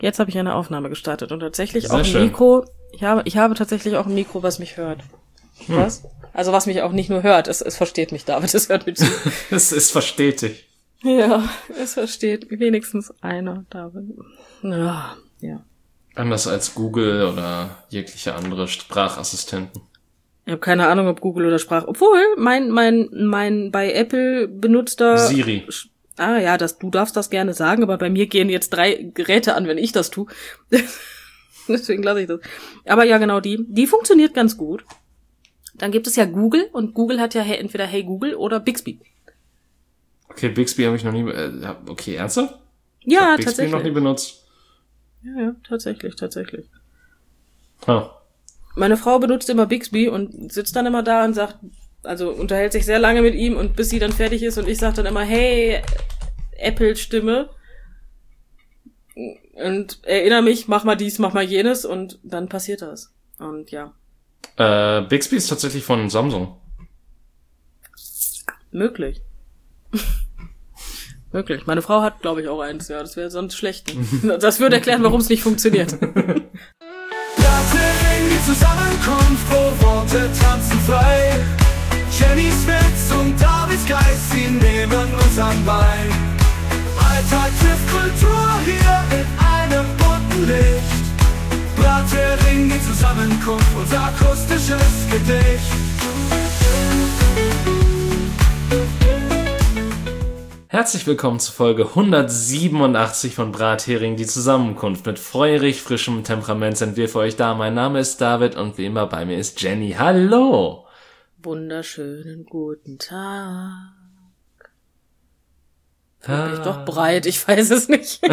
Jetzt habe ich eine Aufnahme gestartet und tatsächlich Sehr auch ein schön. Mikro. Ich habe tatsächlich auch ein Mikro, was mich hört. Was? Also was mich auch nicht nur hört, es versteht mich, David, es hört mir zu. Es ist verstetigt. Ja, es versteht wenigstens einer, David. Ja. Anders als Google oder jegliche andere Sprachassistenten. Ich habe keine Ahnung, ob Google oder Obwohl, mein bei Apple benutzter Siri. Ah ja, du darfst das gerne sagen, aber bei mir gehen jetzt 3 Geräte an, wenn ich das tue. Deswegen lasse ich das. Aber ja, genau, die funktioniert ganz gut. Dann gibt es ja Google und Google hat ja entweder Hey Google oder Bixby. Okay, Bixby habe ich noch nie... okay, ernsthaft? Ja, ich hab Bixby tatsächlich. noch nie benutzt. Ja, tatsächlich. Huh. Meine Frau benutzt immer Bixby und sitzt dann immer da und sagt, also unterhält sich sehr lange mit ihm und bis sie dann fertig ist und ich sage dann immer, hey, Apple-Stimme und erinnere mich, mach mal dies, mach mal jenes und dann passiert das. Und ja. Bixby ist tatsächlich von Samsung. Möglich. Möglich. Meine Frau hat, glaube ich, auch eins, ja. Das wäre sonst schlecht. Das würde erklären, warum es nicht funktioniert. Die Zusammenkunft, wo Worte tanzen frei. Jennys Witz und Davids Geist, sie nehmen uns an Bein. Alltag trifft Kultur hier in einem bunten Licht. Brathering, die Zusammenkunft, unser akustisches Gedicht. Herzlich willkommen zu Folge 187 von Brathering, die Zusammenkunft. Mit feurig frischem Temperament sind wir für euch da. Mein Name ist David und wie immer bei mir ist Jenny. Hallo! Wunderschönen guten Tag. Bin ich doch breit, ich weiß es nicht.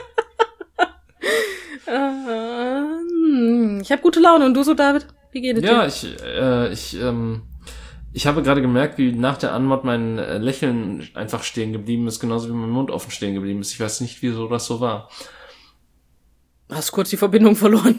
Ich habe gute Laune und du so, David? Wie geht es dir? Ja, ich habe gerade gemerkt, wie nach der Anmod mein Lächeln einfach stehen geblieben ist, genauso wie mein Mund offen stehen geblieben ist. Ich weiß nicht, wieso das so war. Hast kurz die Verbindung verloren.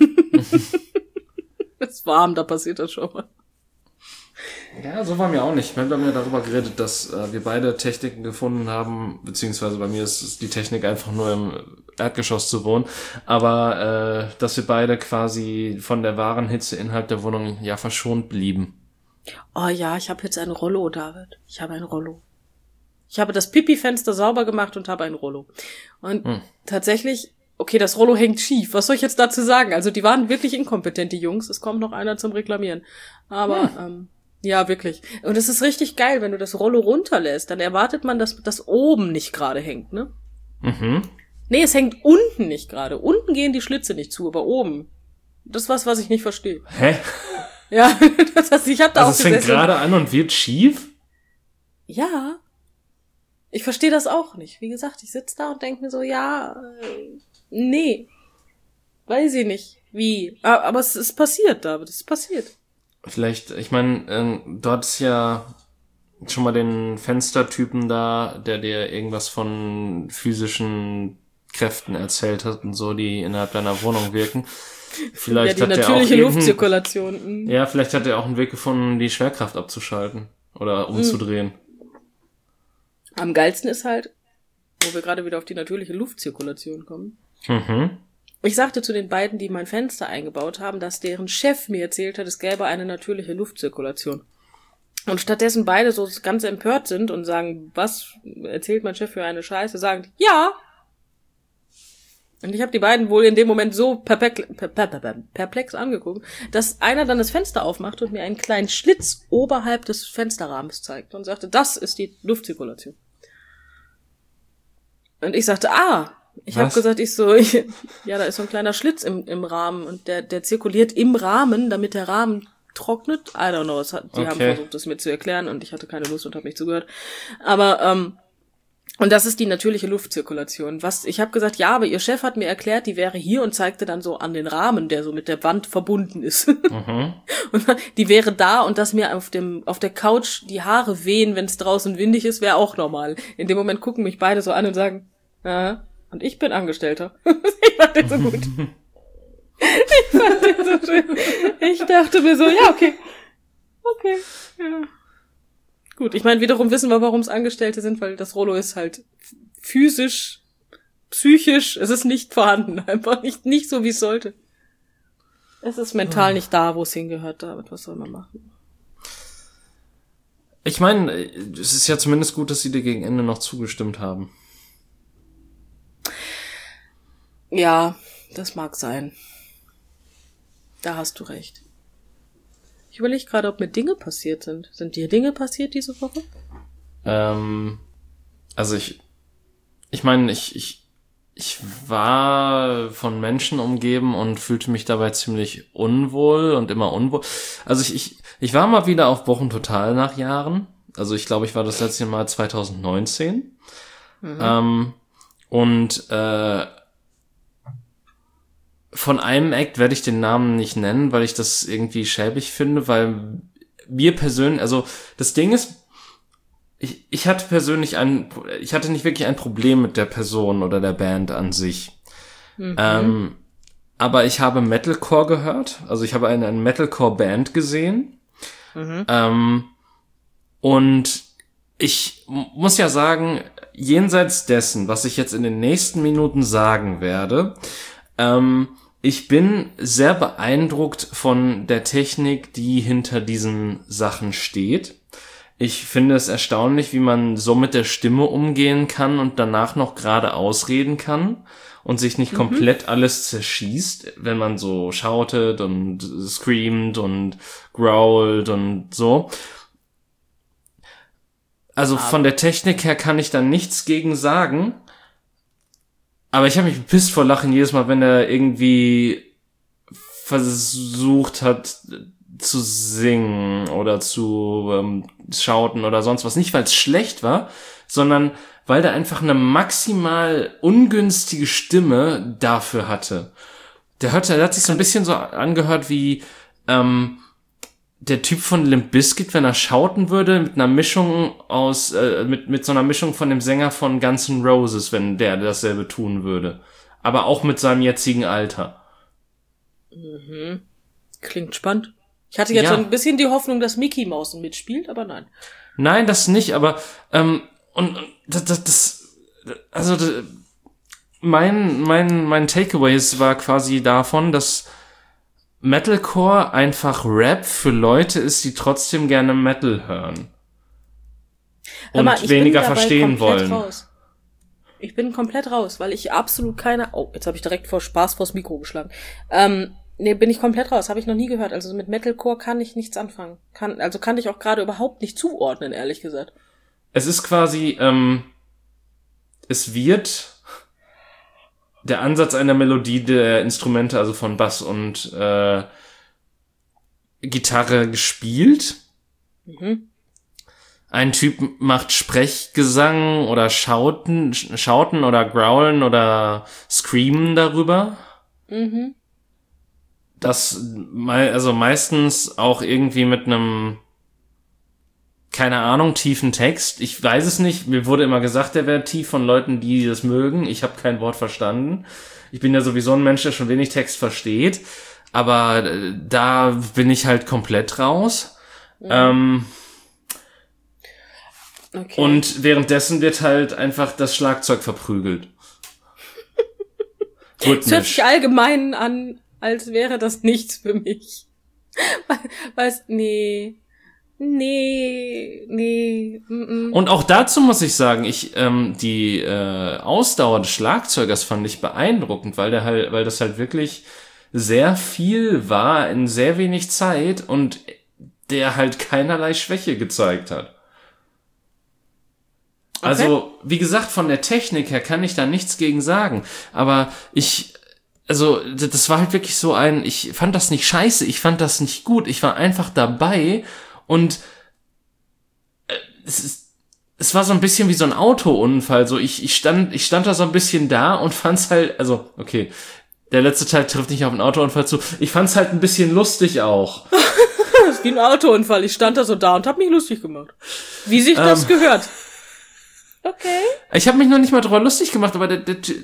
Ist warm, da passiert das schon mal. Ja, so war mir auch nicht. Wir haben ja darüber geredet, dass wir beide Techniken gefunden haben, beziehungsweise bei mir ist die Technik einfach nur im Erdgeschoss zu wohnen, aber dass wir beide quasi von der wahren Hitze innerhalb der Wohnung ja verschont blieben. Oh ja, ich habe jetzt ein Rollo, David. Ich habe ein Rollo. Ich habe das Pipi-Fenster sauber gemacht und habe ein Rollo. Und tatsächlich, okay, das Rollo hängt schief. Was soll ich jetzt dazu sagen? Also die waren wirklich inkompetent, die Jungs. Es kommt noch einer zum Reklamieren. Aber, ja, wirklich. Und es ist richtig geil, wenn du das Rollo runterlässt. Dann erwartet man, dass das oben nicht gerade hängt, ne? Mhm. Nee, es hängt unten nicht gerade. Unten gehen die Schlitze nicht zu, aber oben. Das ist was ich nicht verstehe. Hä? Ja, ich hab da auch Also es fängt gerade an und wird schief? Ja. Ich verstehe das auch nicht. Wie gesagt, ich sitze da und denke mir so, nee. Weiß ich nicht. Wie? Aber es ist passiert, David. Es ist passiert. Vielleicht, ich meine, du hattest ja schon mal den Fenstertypen da, der dir irgendwas von physischen Kräften erzählt hat und so, die innerhalb deiner Wohnung wirken. Vielleicht ja, die hat natürliche er auch Luftzirkulation. Ja, vielleicht hat er auch einen Weg gefunden, die Schwerkraft abzuschalten oder umzudrehen. Am geilsten ist halt, wo wir gerade wieder auf die natürliche Luftzirkulation kommen. Mhm. Ich sagte zu den beiden, die mein Fenster eingebaut haben, dass deren Chef mir erzählt hat, es gäbe eine natürliche Luftzirkulation. Und stattdessen beide so ganz empört sind und sagen, was erzählt mein Chef für eine Scheiße, sagen die, ja. Und ich habe die beiden wohl in dem Moment so perplex angeguckt, dass einer dann das Fenster aufmachte und mir einen kleinen Schlitz oberhalb des Fensterrahmens zeigte und sagte, das ist die Luftzirkulation. Und ich sagte, ich habe gesagt, ja, da ist so ein kleiner Schlitz im Rahmen und der zirkuliert im Rahmen, damit der Rahmen trocknet. I don't know, die haben versucht, das mir zu erklären und ich hatte keine Lust und habe nicht zugehört. Aber, und das ist die natürliche Luftzirkulation. Ich habe gesagt, ja, aber ihr Chef hat mir erklärt, die wäre hier und zeigte dann so an den Rahmen, der so mit der Wand verbunden ist. Mhm. Und die wäre da und dass mir auf der Couch die Haare wehen, wenn es draußen windig ist, wäre auch normal. In dem Moment gucken mich beide so an und sagen, und ich bin Angestellter. Ich fand den so gut. Ich fand den so schön. Ich dachte mir so, ja, okay, ja. Gut, ich meine, wiederum wissen wir, warum es Angestellte sind, weil das Rollo ist halt physisch psychisch, es ist nicht vorhanden. Einfach nicht so, wie es sollte. Es ist mental nicht da, wo es hingehört, David. Was soll man machen? Ich meine, es ist ja zumindest gut, dass sie dir gegen Ende noch zugestimmt haben. Ja, das mag sein. Da hast du recht. Ich überlege gerade, ob mir Dinge passiert sind. Sind dir Dinge passiert diese Woche? Also ich meine, ich war von Menschen umgeben und fühlte mich dabei ziemlich unwohl und immer unwohl. Also ich war mal wieder auf Bochum Total nach Jahren. Also ich glaube, ich war das letzte Mal 2019. Und von einem Act werde ich den Namen nicht nennen, weil ich das irgendwie schäbig finde, weil mir persönlich, also das Ding ist, ich hatte nicht wirklich ein Problem mit der Person oder der Band an sich. Aber ich habe Metalcore gehört, also ich habe eine Metalcore-Band gesehen. Und ich muss ja sagen, jenseits dessen, was ich jetzt in den nächsten Minuten sagen werde, ich bin sehr beeindruckt von der Technik, die hinter diesen Sachen steht. Ich finde es erstaunlich, wie man so mit der Stimme umgehen kann und danach noch gerade ausreden kann und sich nicht komplett alles zerschießt, wenn man so shoutet und screamt und growlt und so. Also von der Technik her kann ich da nichts gegen sagen. Aber ich habe mich bepisst vor Lachen jedes Mal, wenn er irgendwie versucht hat zu singen oder zu schauten oder sonst was. Nicht, weil es schlecht war, sondern weil der einfach eine maximal ungünstige Stimme dafür hatte. Der hat sich so ein bisschen so angehört wie der Typ von Limp Bizkit, wenn er schauten würde, mit einer Mischung aus, mit so einer Mischung von dem Sänger von Guns N' Roses, wenn der dasselbe tun würde. Aber auch mit seinem jetzigen Alter. Klingt spannend. Ich hatte jetzt so ein bisschen die Hoffnung, dass Mickey Mouse mitspielt, aber nein. Nein, das nicht, aber mein Takeaways war quasi davon, dass Metalcore einfach Rap für Leute ist, die trotzdem gerne Metal hören. Und mal, weniger verstehen wollen. Raus. Ich bin komplett raus, weil ich absolut keine... Oh, jetzt habe ich direkt vor Spaß vors Mikro geschlagen. Nee, bin ich komplett raus. Habe ich noch nie gehört. Also mit Metalcore kann ich nichts anfangen. Kann ich auch gerade überhaupt nicht zuordnen, ehrlich gesagt. Es ist quasi... es wird der Ansatz einer Melodie der Instrumente, also von Bass und Gitarre gespielt. Ein Typ macht Sprechgesang oder schauten oder growlen oder screamen darüber. Das also meistens auch irgendwie mit einem, keine Ahnung, tiefen Text. Ich weiß es nicht. Mir wurde immer gesagt, der wäre tief von Leuten, die das mögen. Ich habe kein Wort verstanden. Ich bin ja sowieso ein Mensch, der schon wenig Text versteht. Aber da bin ich halt komplett raus. Okay. Und währenddessen wird halt einfach das Schlagzeug verprügelt. Es hört sich allgemein an, als wäre das nichts für mich. Nee. Und auch dazu muss ich sagen, die Ausdauer des Schlagzeugers fand ich beeindruckend, weil das halt wirklich sehr viel war in sehr wenig Zeit und der halt keinerlei Schwäche gezeigt hat. Okay. Also, wie gesagt, von der Technik her kann ich da nichts gegen sagen, aber das war halt wirklich so ich fand das nicht scheiße, ich fand das nicht gut, ich war einfach dabei. Und es war so ein bisschen wie so ein Autounfall. So ich stand da so ein bisschen da und fand's halt, also okay, der letzte Teil trifft nicht auf einen Autounfall zu. Ich fand's halt ein bisschen lustig auch. Das ist wie ein Autounfall. Ich stand da so da und hab mich lustig gemacht. Wie sich das gehört. Okay. Ich habe mich noch nicht mal drüber lustig gemacht, aber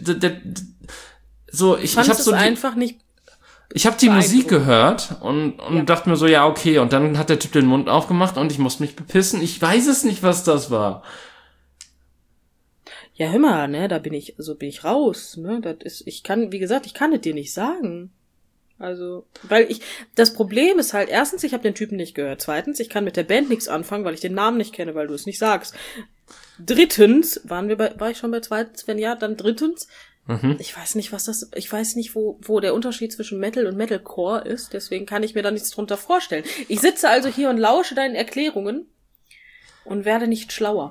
ich habe die Musik gehört und dachte mir so, ja, okay. Und dann hat der Typ den Mund aufgemacht und ich musste mich bepissen. Ich weiß es nicht, was das war. Ja, hör mal, ne, bin ich raus, ne, ich kann es dir nicht sagen. Also, das Problem ist halt, erstens, ich habe den Typen nicht gehört. Zweitens, ich kann mit der Band nichts anfangen, weil ich den Namen nicht kenne, weil du es nicht sagst. Drittens, war ich schon bei zweitens? Wenn ja, dann drittens. Ich weiß nicht, wo der Unterschied zwischen Metal und Metalcore ist, deswegen kann ich mir da nichts drunter vorstellen. Ich sitze also hier und lausche deinen Erklärungen und werde nicht schlauer.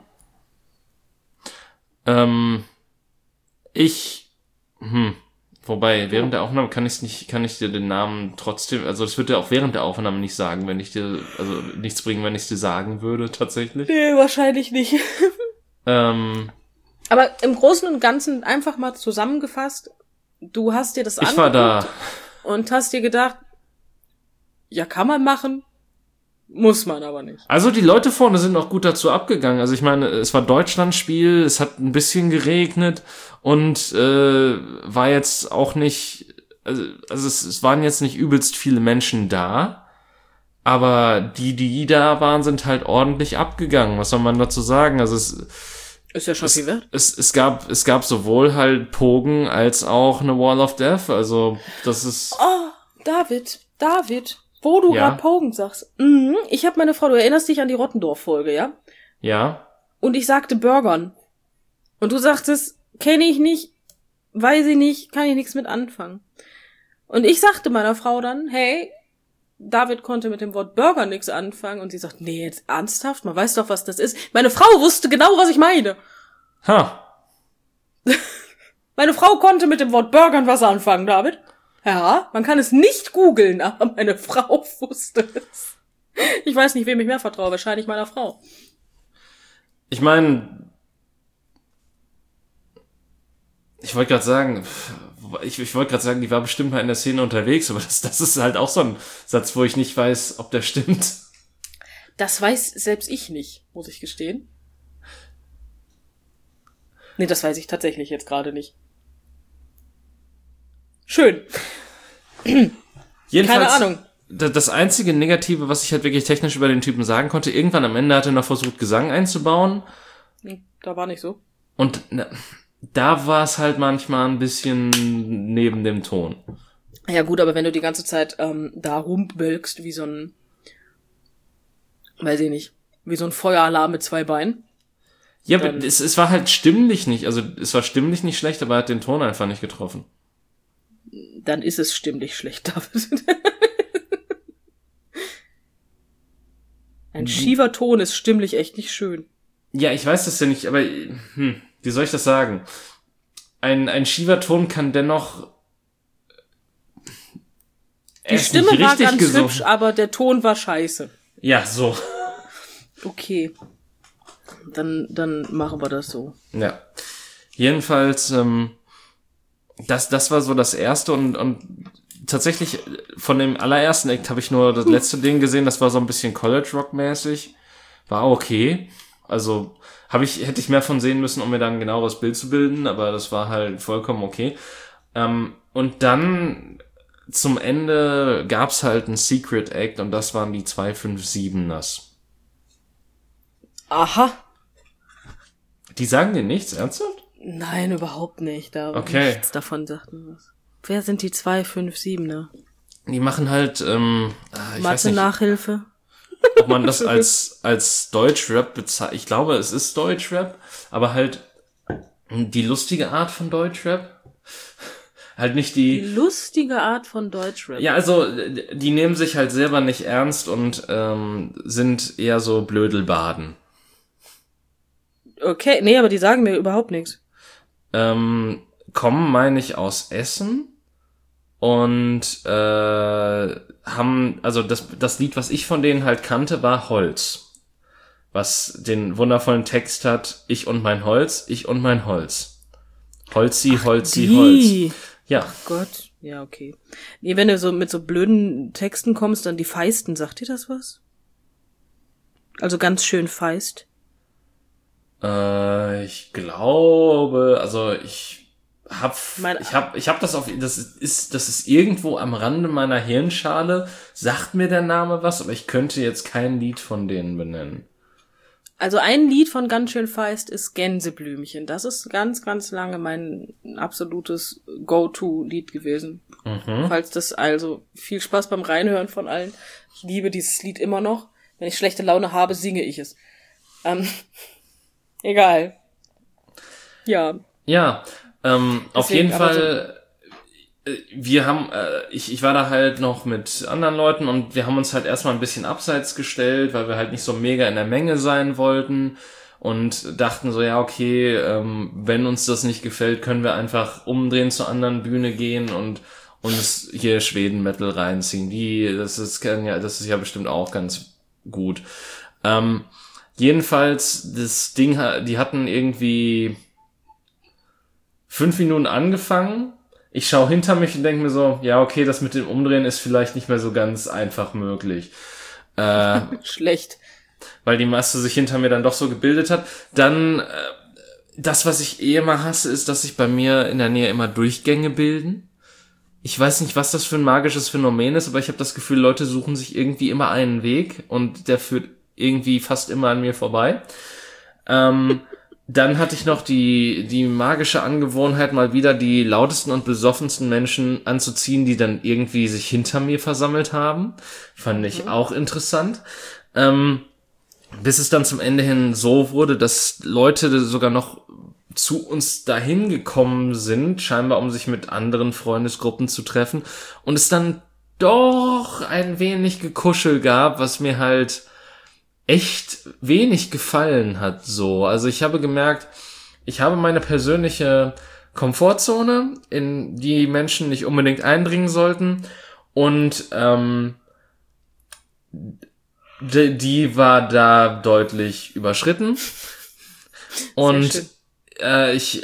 Wobei, während der Aufnahme kann ich dir den Namen trotzdem, also das wird ja auch während der Aufnahme nicht sagen, nichts bringen, wenn ich es dir sagen würde, tatsächlich. Nee, wahrscheinlich nicht. Aber im Großen und Ganzen einfach mal zusammengefasst, du hast dir das angeguckt. Ich war da. Und hast dir gedacht, ja, kann man machen, muss man aber nicht. Also die Leute vorne sind auch gut dazu abgegangen. Also ich meine, es war Deutschlandspiel, es hat ein bisschen geregnet und war jetzt auch nicht, also es waren jetzt nicht übelst viele Menschen da, aber die da waren, sind halt ordentlich abgegangen. Was soll man dazu sagen? Also ist ja schon viel wert. Es gab sowohl halt Pogen als auch eine Wall of Death, also das ist... Oh, David, wo du gerade Pogen sagst. Ich habe meine Frau, du erinnerst dich an die Rottendorf-Folge, ja? Ja. Und ich sagte Burgern. Und du sagtest, kenne ich nicht, weiß ich nicht, kann ich nichts mit anfangen. Und ich sagte meiner Frau dann, hey, David konnte mit dem Wort Burger nichts anfangen. Und sie sagt, nee, jetzt ernsthaft? Man weiß doch, was das ist. Meine Frau wusste genau, was ich meine. Meine Frau konnte mit dem Wort Burgern was anfangen, David. Ja, man kann es nicht googeln, aber meine Frau wusste es. Ich weiß nicht, wem ich mehr vertraue. Wahrscheinlich meiner Frau. Ich meine, ich wollte gerade sagen, die war bestimmt mal in der Szene unterwegs, aber das ist halt auch so ein Satz, wo ich nicht weiß, ob der stimmt. Das weiß selbst ich nicht, muss ich gestehen. Nee, das weiß ich tatsächlich jetzt gerade nicht. Schön. Jedenfalls, keine Ahnung. Das einzige Negative, was ich halt wirklich technisch über den Typen sagen konnte, irgendwann am Ende hat er noch versucht, Gesang einzubauen. Da war nicht so. Und da war es halt manchmal ein bisschen neben dem Ton. Ja gut, aber wenn du die ganze Zeit da rumbölkst wie so ein, weiß ich nicht, wie so ein Feueralarm mit 2 Beinen. Ja, aber es war halt stimmlich nicht, also es war stimmlich nicht schlecht, aber er hat den Ton einfach nicht getroffen. Dann ist es stimmlich schlecht, David. Ein schiefer Ton ist stimmlich echt nicht schön. Ja, ich weiß das ja nicht, aber wie soll ich das sagen? Ein schiefer Ton kann dennoch... Die Stimme war ganz hübsch, aber der Ton war scheiße. Ja, so. Okay. Dann machen wir das so. Ja. Jedenfalls, das war so das erste und tatsächlich von dem allerersten Act habe ich nur das letzte Ding gesehen, das war so ein bisschen College-Rock-mäßig. War okay. Also hätte ich mehr von sehen müssen, um mir dann ein genaueres Bild zu bilden, aber das war halt vollkommen okay. Und dann zum Ende gab's halt ein Secret Act und das waren die 257ers. Aha. Die sagen dir nichts, ernsthaft? Nein, überhaupt nicht. Da okay. Nichts davon sagt mir was. Wer sind die 257er? Die machen halt Mathe-Nachhilfe. Ob man das als Deutschrap bezeichnet. Ich glaube, es ist Deutschrap, aber halt die lustige Art von Deutschrap. Halt nicht die lustige Art von Deutschrap. Ja, also die nehmen sich halt selber nicht ernst und sind eher so Blödelbaden. Okay, nee, aber die sagen mir überhaupt nichts. Kommen, meine ich, aus Essen und haben, also das Lied, was ich von denen halt kannte, war Holz. Was den wundervollen Text hat, ich und mein Holz, ich und mein Holz. Holzi, Holzi, Holz. Ja. Ach Gott, ja, okay. Nee, wenn du so mit so blöden Texten kommst, dann die Feisten, sagt dir das was? Also ganz schön feist. Ich glaube, also ich hab das das ist irgendwo am Rande meiner Hirnschale, sagt mir der Name was, aber ich könnte jetzt kein Lied von denen benennen. Also ein Lied von Ganz schön feist ist Gänseblümchen. Das ist ganz, ganz lange mein absolutes Go-To-Lied gewesen. Falls das also viel Spaß beim Reinhören von allen. Ich liebe dieses Lied immer noch. Wenn ich schlechte Laune habe, singe ich es. Egal. Ja. Ja, auf jeden Fall, wir haben, ich war da halt noch mit anderen Leuten und wir haben uns halt erstmal ein bisschen abseits gestellt, weil wir halt nicht so mega in der Menge sein wollten und dachten so, ja, okay, wenn uns das nicht gefällt, können wir einfach umdrehen zur anderen Bühne gehen und uns hier Schweden-Metal reinziehen. Das ist ja bestimmt auch ganz gut. Jedenfalls, das Ding, die hatten irgendwie 5 Minuten angefangen. Ich schaue hinter mich und denke mir so, ja, okay, das mit dem Umdrehen ist vielleicht nicht mehr so ganz einfach möglich. Schlecht. Weil die Masse sich hinter mir dann doch so gebildet hat. Dann, das, was ich immer hasse, ist, dass sich bei mir in der Nähe immer Durchgänge bilden. Ich weiß nicht, was das für ein magisches Phänomen ist, aber ich habe das Gefühl, Leute suchen sich irgendwie immer einen Weg und der führt irgendwie fast immer an mir vorbei. Dann hatte ich noch die magische Angewohnheit, mal wieder die lautesten und besoffensten Menschen anzuziehen, die dann irgendwie sich hinter mir versammelt haben. Fand ich auch interessant. Bis es dann zum Ende hin so wurde, dass Leute sogar noch zu uns dahin gekommen sind, scheinbar um sich mit anderen Freundesgruppen zu treffen. Und es dann doch ein wenig Gekuschel gab, was mir halt echt wenig gefallen hat, so. Also ich habe gemerkt, ich habe meine persönliche Komfortzone, in die Menschen nicht unbedingt eindringen sollten und die war da deutlich überschritten. Und ich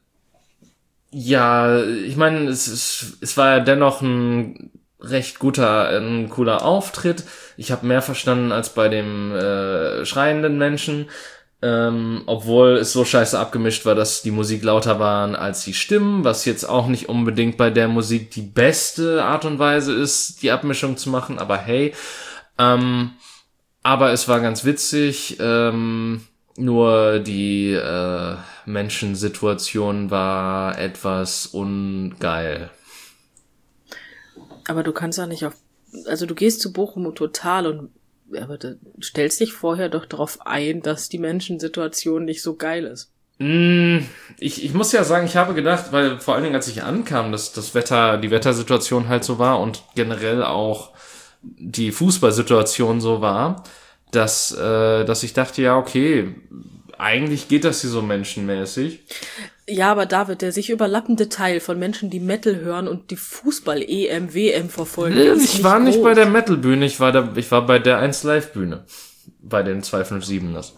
meine, es war ja dennoch ein recht ein cooler Auftritt. Ich habe mehr verstanden als bei dem schreienden Menschen, obwohl es so scheiße abgemischt war, dass die Musik lauter waren als die Stimmen, was jetzt auch nicht unbedingt bei der Musik die beste Art und Weise ist, die Abmischung zu machen, aber hey. Aber es war ganz witzig, nur die Menschensituation war etwas ungeil. Aber du kannst auch nicht also du gehst zu Bochum Total aber du stellst dich vorher doch darauf ein, dass die Menschensituation nicht so geil ist. Ich muss ja sagen, ich habe gedacht, weil vor allen Dingen, als ich ankam, dass die Wettersituation halt so war und generell auch die Fußballsituation so war, dass ich dachte, ja, okay, eigentlich geht das hier so menschenmäßig. Ja, aber David, der sich überlappende Teil von Menschen, die Metal hören und die Fußball-EM, WM verfolgen. Ich war nicht bei der Metal-Bühne, ich war bei der 1 Live-Bühne. Bei den 257ers.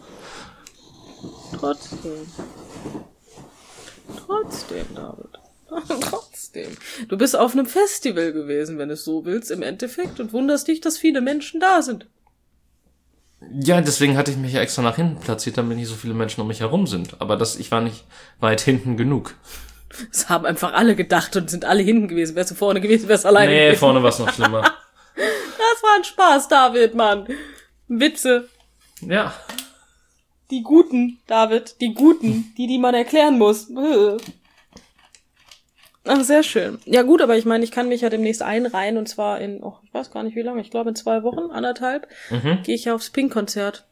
Trotzdem, David. Trotzdem. Du bist auf einem Festival gewesen, wenn du es so willst, im Endeffekt, und wunderst dich, dass viele Menschen da sind. Ja, deswegen hatte ich mich ja extra nach hinten platziert, damit nicht so viele Menschen um mich herum sind. Aber ich war nicht weit hinten genug. Das haben einfach alle gedacht und sind alle hinten gewesen. Wärst du vorne gewesen, wärst du alleine gewesen. Nee, vorne war es noch schlimmer. Das war ein Spaß, David, Mann. Witze. Ja. Die Guten, David, die Guten, die man erklären muss. Ach, sehr schön. Ja gut, aber ich meine, ich kann mich ja demnächst einreihen und zwar ich weiß gar nicht wie lange, ich glaube in 2 Wochen, 1,5, gehe ich ja aufs Pink-Konzert.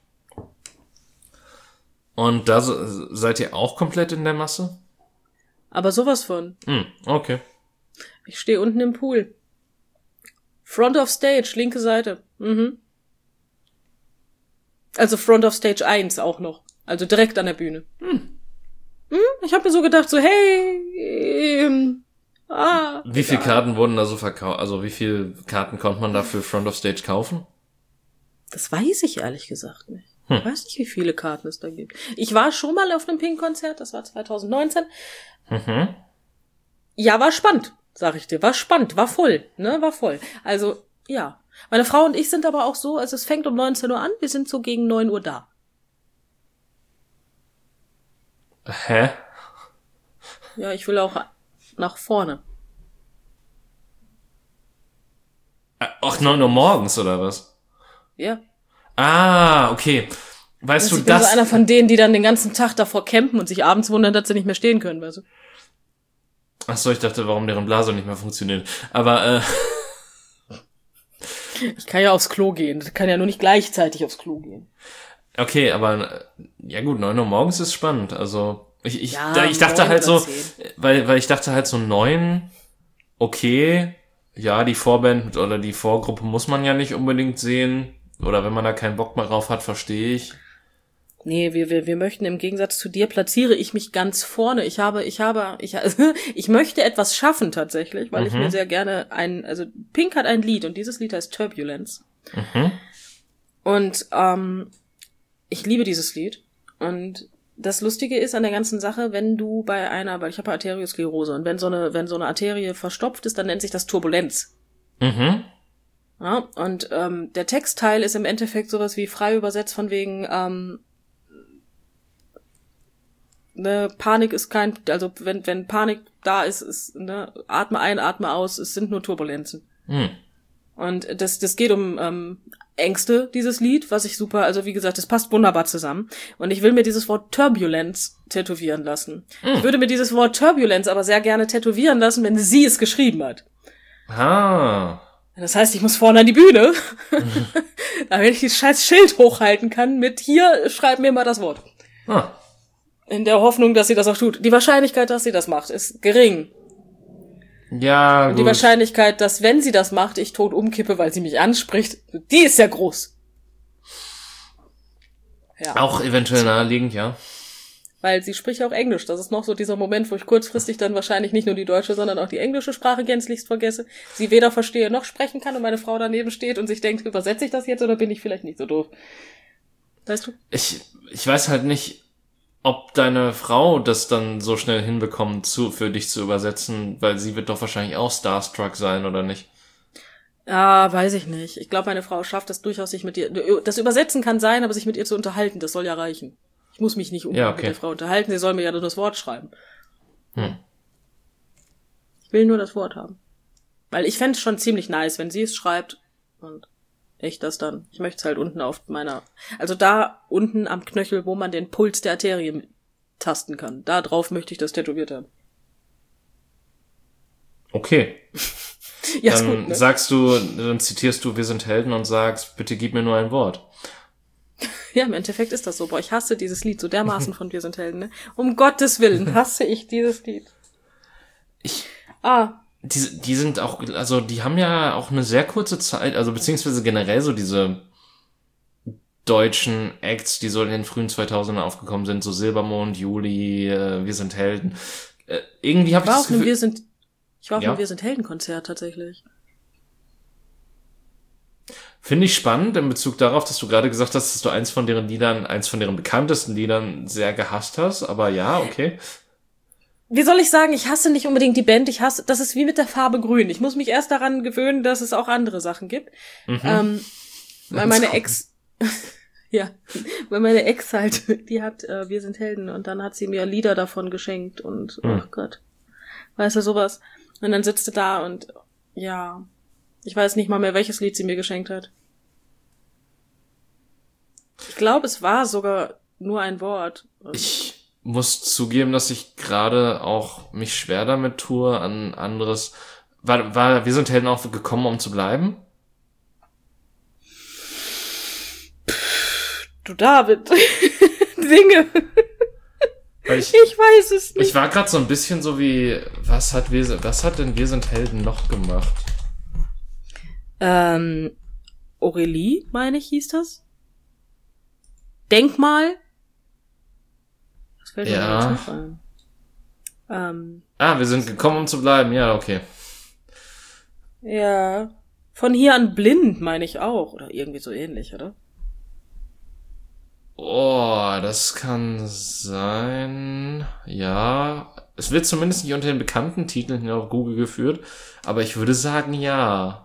Und da seid ihr auch komplett in der Masse? Aber sowas von. Okay. Ich stehe unten im Pool. Front of Stage, linke Seite. Also Front of Stage 1 auch noch. Also direkt an der Bühne. Ich habe mir so gedacht, so hey, wie viele Karten wurden da so verkauft? Also wie viele Karten konnte man da für Front of Stage kaufen? Das weiß ich ehrlich gesagt nicht. Ich weiß nicht, wie viele Karten es da gibt. Ich war schon mal auf einem Pink-Konzert, das war 2019. Ja, war spannend, sag ich dir. War spannend, war voll, ne, war voll. Also, ja. Meine Frau und ich sind aber auch so, also es fängt um 19 Uhr an, wir sind so gegen 9 Uhr da. Hä? Ja, ich will auch nach vorne. Ach, 9 Uhr morgens, oder was? Ja. Ah, okay. Weißt du, ich bin das... so einer von denen, die dann den ganzen Tag davor campen und sich abends wundern, dass sie nicht mehr stehen können, weißt du? Ach so, ich dachte, warum deren Blase nicht mehr funktioniert. Aber, Ich kann ja aufs Klo gehen. Das kann ja nur nicht gleichzeitig aufs Klo gehen. okay, aber, ja gut, 9 Uhr morgens ist spannend. Also, ich Ja, dachte 9 halt oder so, 10. weil ich dachte halt so 9, okay, ja, die Vorband oder die Vorgruppe muss man ja nicht unbedingt sehen. Oder wenn man da keinen Bock mehr drauf hat, verstehe ich. Nee, wir möchten im Gegensatz zu dir platziere ich mich ganz vorne. Ich möchte etwas schaffen tatsächlich, weil ich mir sehr gerne also Pink hat ein Lied und dieses Lied heißt Turbulence. Und ich liebe dieses Lied. Und das Lustige ist an der ganzen Sache, wenn du weil ich habe Arteriosklerose und wenn so eine Arterie verstopft ist, dann nennt sich das Turbulenz. Ja, und der Textteil ist im Endeffekt sowas wie frei übersetzt von wegen Panik ist also wenn Panik da ist, atme ein, atme aus, es sind nur Turbulenzen. Und das geht um Ängste, dieses Lied, was ich super, also wie gesagt, das passt wunderbar zusammen. Und ich will mir dieses Wort Turbulence tätowieren lassen. Ich würde mir dieses Wort Turbulence aber sehr gerne tätowieren lassen, wenn sie es geschrieben hat. Das heißt, ich muss vorne an die Bühne, damit ich dieses scheiß Schild hochhalten kann mit hier, schreib mir mal das Wort. In der Hoffnung, dass sie das auch tut. Die Wahrscheinlichkeit, dass sie das macht, ist gering. Ja, Und die Wahrscheinlichkeit, dass wenn sie das macht, ich tot umkippe, weil sie mich anspricht, die ist ja groß. Ja. Auch eventuell naheliegend, ja. Weil sie spricht auch Englisch. Das ist noch so dieser Moment, wo ich kurzfristig dann wahrscheinlich nicht nur die deutsche, sondern auch die englische Sprache gänzlichst vergesse. Sie weder verstehe noch sprechen kann und meine Frau daneben steht und sich denkt, übersetze ich das jetzt oder bin ich vielleicht nicht so doof? Weißt du? Ich weiß halt nicht, ob deine Frau das dann so schnell hinbekommt, für dich zu übersetzen, weil sie wird doch wahrscheinlich auch starstruck sein, oder nicht? Ja, weiß ich nicht. Ich glaube, meine Frau schafft das durchaus, sich mit ihr... Das Übersetzen kann sein, aber sich mit ihr zu unterhalten, das soll ja reichen. Ich muss mich nicht unbedingt mit der Frau unterhalten, sie soll mir ja nur das Wort schreiben. Ich will nur das Wort haben. Weil ich fände es schon ziemlich nice, wenn sie es schreibt und ich das dann. Ich möchte es halt unten auf also da unten am Knöchel, wo man den Puls der Arterie tasten kann. Da drauf möchte ich das tätowiert haben. Okay. Ja, dann ist gut, ne? dann zitierst du Wir sind Helden und sagst, bitte gib mir nur ein Wort. Ja, im Endeffekt ist das so. Boah, ich hasse dieses Lied so dermaßen von Wir sind Helden, ne? Um Gottes Willen hasse ich dieses Lied. Die sind auch, also die haben ja auch eine sehr kurze Zeit, also beziehungsweise generell so diese deutschen Acts, die so in den frühen 2000ern aufgekommen sind, so Silbermond, Juli, Wir sind Helden. Irgendwie habe ich das Gefühl... Ich war auf einem Wir sind Helden-Konzert tatsächlich. Finde ich spannend in Bezug darauf, dass du gerade gesagt hast, dass du eins von deren bekanntesten Liedern sehr gehasst hast, aber ja, okay. Wie soll ich sagen, ich hasse nicht unbedingt die Band, das ist wie mit der Farbe Grün. Ich muss mich erst daran gewöhnen, dass es auch andere Sachen gibt. Weil meine Ex, weil meine Ex halt, die hat Wir sind Helden und dann hat sie mir Lieder davon geschenkt und, oh Gott, weißt du, sowas. Und dann sitzt du da und, ja, ich weiß nicht mal mehr, welches Lied sie mir geschenkt hat. Ich glaube, es war sogar nur ein Wort. Ich muss zugeben, dass ich gerade auch mich schwer damit tue, an anderes... War Wir sind Helden auch gekommen, um zu bleiben? Du David. Dinge. Ich weiß es nicht. Ich war gerade so ein bisschen so wie, was hat denn Wir sind Helden noch gemacht? Aurelie, meine ich, hieß das? Denkmal? Das fällt mir jetzt nicht ein. Wir sind gekommen, um zu bleiben. Ja, okay. Ja. Von hier an blind, meine ich auch. Oder irgendwie so ähnlich, oder? Oh, das kann sein. Ja. Es wird zumindest nicht unter den bekannten Titeln hier auf Google geführt. Aber ich würde sagen, ja.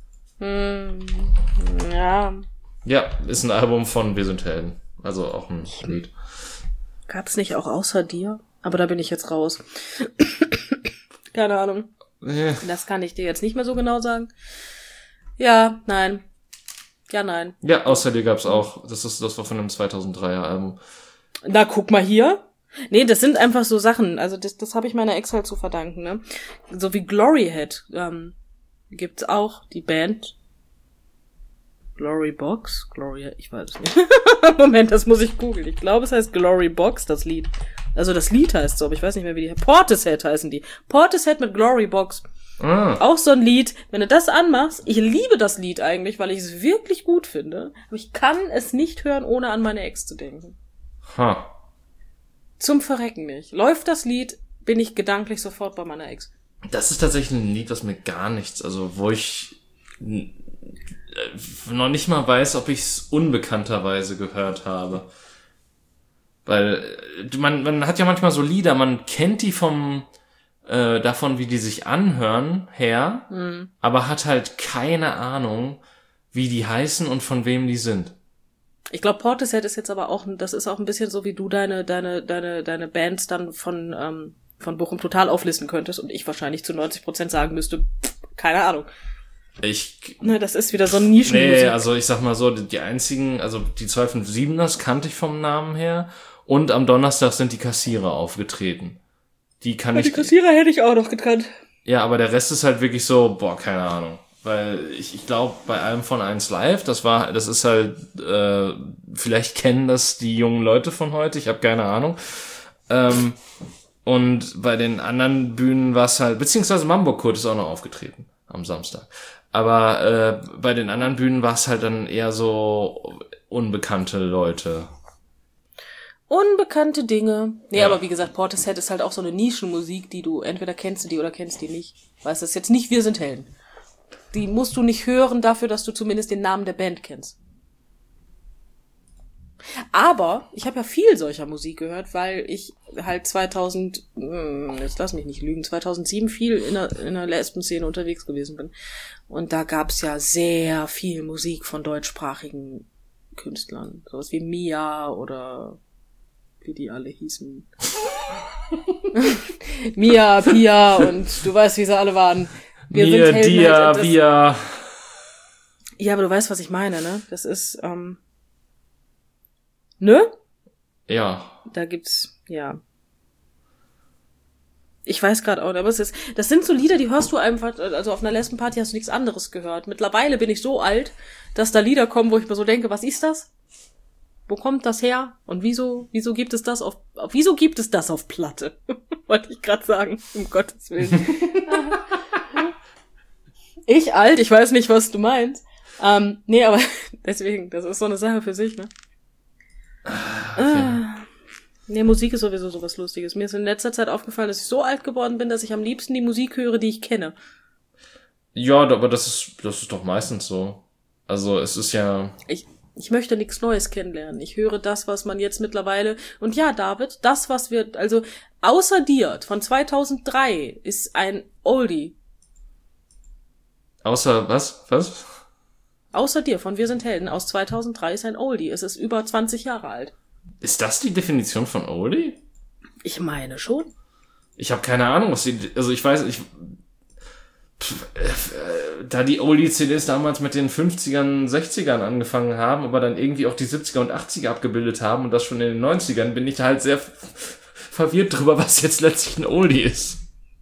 Ja. Ja, ist ein Album von Wir sind Helden. Also auch ein Lied. Gab's nicht auch Außer dir? Aber da bin ich jetzt raus. Keine Ahnung. Das kann ich dir jetzt nicht mehr so genau sagen. Ja, nein. Ja, nein. Ja, außer dir gab's auch. Das war von einem 2003er Album. Na, guck mal hier. Nee, das sind einfach so Sachen. Also das habe ich meiner Ex halt zu verdanken, ne? So wie Gloryhead gibt's auch die Band Glorybox? Ich weiß es nicht. Moment, das muss ich googeln. Ich glaube, es heißt Glorybox, das Lied. Also das Lied heißt so, aber ich weiß nicht mehr, wie die heißen. Portishead heißen die. Portishead mit Glorybox. Auch so ein Lied. Wenn du das anmachst, ich liebe das Lied eigentlich, weil ich es wirklich gut finde. Aber ich kann es nicht hören, ohne an meine Ex zu denken. Zum Verrecken nicht. Läuft das Lied, bin ich gedanklich sofort bei meiner Ex. Das ist tatsächlich ein Lied, was mir gar nichts, also wo ich noch nicht mal weiß, ob ich es unbekannterweise gehört habe. Weil man hat ja manchmal so Lieder, man kennt die davon, wie die sich anhören, her, aber hat halt keine Ahnung, wie die heißen und von wem die sind. Ich glaube, Portishead ist jetzt aber auch, das ist auch ein bisschen so, wie du deine Bands dann von Bochum Total auflisten könntest und ich wahrscheinlich zu 90% sagen müsste, keine Ahnung. Das ist wieder so ein Nischenmusik. Nee, also ich sag mal so, die einzigen, also die 257ers kannte ich vom Namen her und am Donnerstag sind die Kassierer aufgetreten. Die Kassierer hätte ich auch noch gekannt. Ja, aber der Rest ist halt wirklich so, keine Ahnung. Weil ich glaube, bei allem von 1 Live, das ist halt, vielleicht kennen das die jungen Leute von heute, ich habe keine Ahnung. Und bei den anderen Bühnen war es halt, beziehungsweise Mambo Kurt ist auch noch aufgetreten am Samstag. Aber bei den anderen Bühnen war es halt dann eher so unbekannte Leute. Unbekannte Dinge. Nee, Ja. aber wie gesagt, Portishead ist halt auch so eine Nischenmusik, die du, entweder kennst du die oder kennst die nicht. Weißt du, das ist jetzt nicht Wir sind Helden. Die musst du nicht hören dafür, dass du zumindest den Namen der Band kennst. Aber ich habe ja viel solcher Musik gehört, weil ich halt 2007 viel in der Lesben-Szene unterwegs gewesen bin. Und da gab's ja sehr viel Musik von deutschsprachigen Künstlern. Sowas wie Mia oder wie die alle hießen. Mia, Pia und du weißt, wie sie alle waren. Wir sind Helden, Dia, Via. Ja, aber du weißt, was ich meine, ne? Das ist, ne? Ja. Da gibt's, ja. Ich weiß gerade auch, aber das sind so Lieder, die hörst du einfach, also auf einer Lesbenparty hast du nichts anderes gehört. Mittlerweile bin ich so alt, dass da Lieder kommen, wo ich mir so denke, was ist das? Wo kommt das her? Und wieso gibt es das auf Platte? Wollte ich gerade sagen, um Gottes Willen. Ich alt, ich weiß nicht, was du meinst. Nee, aber deswegen, das ist so eine Sache für sich, ne? Okay. Nee, Musik ist sowieso sowas Lustiges. Mir ist in letzter Zeit aufgefallen, dass ich so alt geworden bin, dass ich am liebsten die Musik höre, die ich kenne. Ja, aber das ist doch meistens so. Also es ist ja... Ich möchte nichts Neues kennenlernen. Ich höre das, was man jetzt mittlerweile... Und ja, David, das, was wir... Also, außer dir, von 2003, ist ein Oldie. Außer, was? Außer dir, von Wir sind Helden, aus 2003 ist ein Oldie. Es ist über 20 Jahre alt. Ist das die Definition von Oldie? Ich meine schon. Ich habe keine Ahnung, was ich weiß, da die Oldie-CDs damals mit den 50ern, 60ern angefangen haben, aber dann irgendwie auch die 70er und 80er abgebildet haben und das schon in den 90ern, bin ich da halt sehr verwirrt drüber, was jetzt letztlich ein Oldie ist.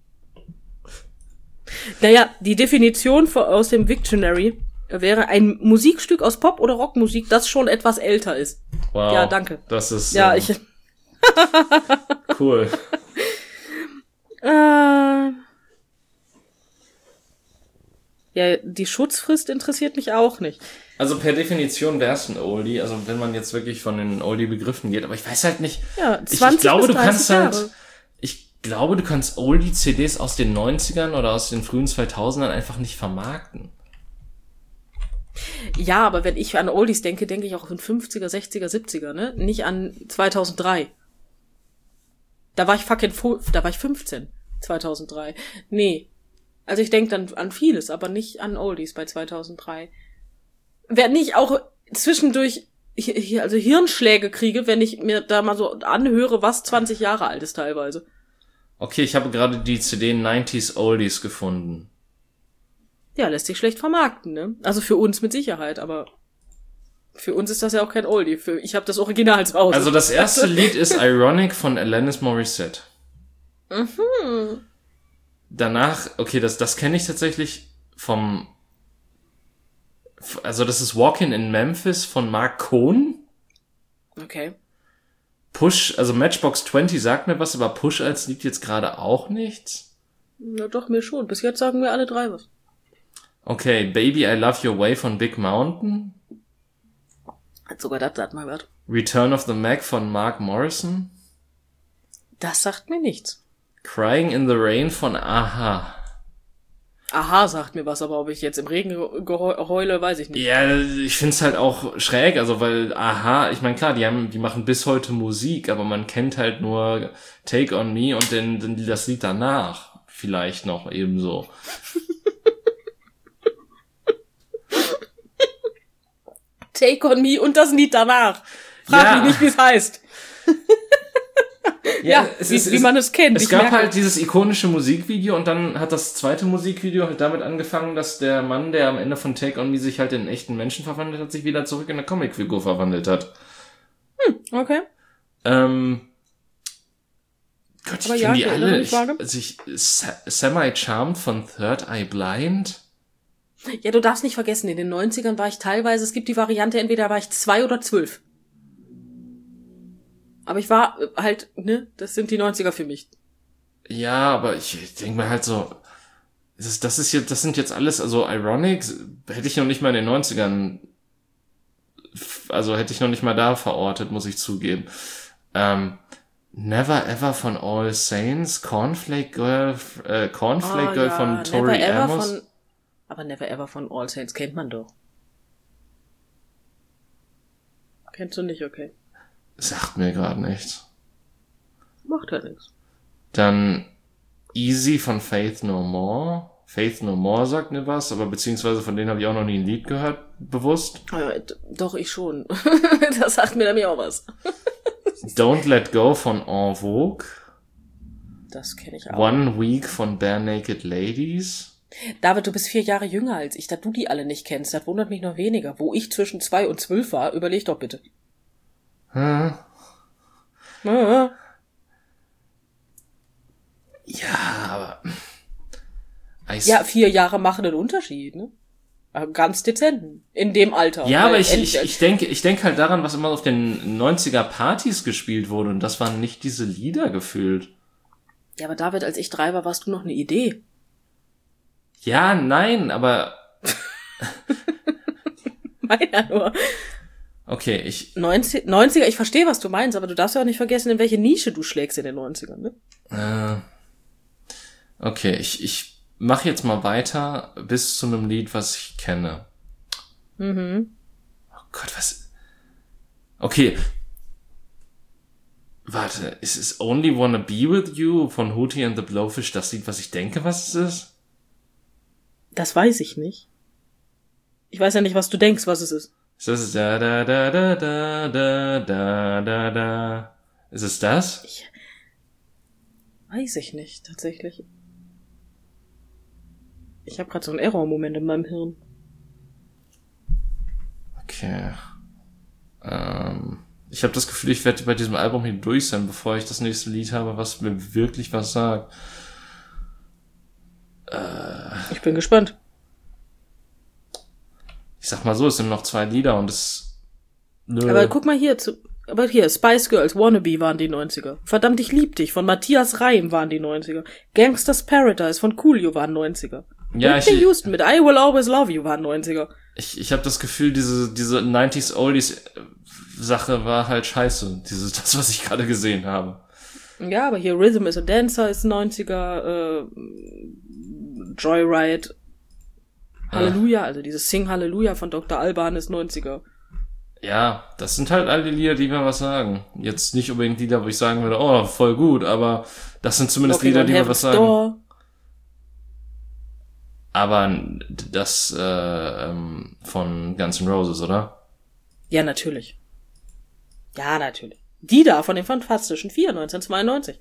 Naja, die Definition aus dem Wiktionary wäre ein Musikstück aus Pop- oder Rockmusik, das schon etwas älter ist. Wow. Ja, danke. Das ist ja, cool. Ja, die Schutzfrist interessiert mich auch nicht. Also per Definition wäre es ein Oldie, also wenn man jetzt wirklich von den Oldie-Begriffen geht, aber ich weiß halt nicht. Ja, 20 ich glaube, bis 30 Jahre. Ich glaube, du kannst Oldie-CDs aus den 90ern oder aus den frühen 2000ern einfach nicht vermarkten. Ja, aber wenn ich an Oldies denke, denke ich auch an 50er, 60er, 70er, ne? Nicht an 2003. Da war ich 15, 2003. Nee. Also ich denke dann an vieles, aber nicht an Oldies bei 2003. Wenn ich auch zwischendurch also Hirnschläge kriege, wenn ich mir da mal so anhöre, was 20 Jahre alt ist teilweise. Okay, ich habe gerade die CD 90s Oldies gefunden. Ja, lässt sich schlecht vermarkten, ne? Also für uns mit Sicherheit, aber Für uns ist das ja auch kein Oldie. Ich habe das Original zu Hause. Also das erste Lied ist Ironic von Alanis Morissette. Danach, okay, das kenne ich tatsächlich also das ist Walkin' in Memphis von Mark Cohn. Okay. Push, also Matchbox 20 sagt mir was, aber Push als Lied jetzt gerade auch nichts. Na doch, mir schon. Bis jetzt sagen wir alle drei was. Okay, Baby I Love Your Way von Big Mountain. Hat sogar das sagt mal was. Return of the Mac von Mark Morrison. Das sagt mir nichts. Crying in the Rain von Aha. Aha sagt mir was, aber ob ich jetzt im Regen heule, weiß ich nicht. Ja, ich find's halt auch schräg, also weil Aha, ich meine klar, die machen bis heute Musik, aber man kennt halt nur Take on Me und das Lied danach vielleicht noch ebenso. Take on Me und das Lied danach. Frag mich nicht, wie es heißt. Ja, wie man es kennt. Es gab halt dieses ikonische Musikvideo und dann hat das zweite Musikvideo halt damit angefangen, dass der Mann, der am Ende von Take On Me sich halt in einen echten Menschen verwandelt hat, sich wieder zurück in eine Comicfigur verwandelt hat. Okay. Gott, ich kenne die alle. Semi-Charmed von Third Eye Blind. Ja, du darfst nicht vergessen, in den 90ern war ich teilweise, es gibt die Variante, entweder war ich 2 oder 12. Aber ich war halt, ne, das sind die 90er für mich. Ja, aber ich denke mir halt so, das sind jetzt alles, also Ironic hätte ich noch nicht mal in den 90ern, also hätte ich noch nicht mal da verortet, muss ich zugeben. Never Ever von All Saints, Cornflake Girl von Tori Amos. Aber Never Ever von All Saints kennt man doch. Kennst du nicht, okay. Sagt mir gerade nichts. Macht ja nichts. Dann Easy von Faith No More. Faith No More sagt mir was, aber beziehungsweise von denen habe ich auch noch nie ein Lied gehört, bewusst. Doch, ich schon. Das sagt mir nämlich auch was. Don't Let Go von En Vogue. Das kenne ich auch. One Week von Bare Naked Ladies. David, du bist 4 Jahre jünger als ich, da du die alle nicht kennst. Das wundert mich noch weniger. Wo ich zwischen 2 und 12 war, überleg doch bitte. Ja, aber... Ja, 4 Jahre machen einen Unterschied, ne? Ganz dezenten. In dem Alter. Ja, aber ich denke halt daran, was immer auf den 90er Partys gespielt wurde, und das waren nicht diese Lieder gefühlt. Ja, aber David, als ich 3 war, warst du noch eine Idee. Ja, nein, aber... Meiner nur. Okay, 90er, ich verstehe, was du meinst, aber du darfst ja auch nicht vergessen, in welche Nische du schlägst in den 90ern, ne? Okay, ich mache jetzt mal weiter bis zu einem Lied, was ich kenne. Mhm. Oh Gott, was... Okay. Warte, ist es Only Wanna Be With You von Hootie and the Blowfish das Lied, was ich denke, was es ist? Das weiß ich nicht. Ich weiß ja nicht, was du denkst, was es ist. Das ist da da da da da da da da da. Ist es das? Weiß ich nicht, tatsächlich. Ich habe gerade so einen Error-Moment in meinem Hirn. Okay. Ich habe das Gefühl, ich werde bei diesem Album hier durch sein, bevor ich das nächste Lied habe, was mir wirklich was sagt. Ich bin gespannt. Ich sag mal so, es sind noch 2 Lieder und es... Nö. Aber guck mal hier, Spice Girls, Wannabe waren die 90er. Verdammt, ich lieb dich von Matthias Reim waren die 90er. Gangsters Paradise von Coolio waren 90er. Ja, Whitney Houston mit I Will Always Love You waren 90er. Ich habe das Gefühl, diese 90s Oldies Sache war halt scheiße. Das, was ich gerade gesehen habe. Ja, aber hier Rhythm is a Dancer ist 90er, Joyride, Halleluja, also dieses Sing Halleluja von Dr. Alban ist 90er. Ja, das sind halt alle Lieder, die mir was sagen. Jetzt nicht unbedingt Lieder, wo ich sagen würde, oh, voll gut, aber das sind zumindest Knocking Lieder, die mir was sagen. Door. Aber das von Guns N' Roses, oder? Ja, natürlich. Ja, natürlich. Die da von den Fantastischen Vier, 1992.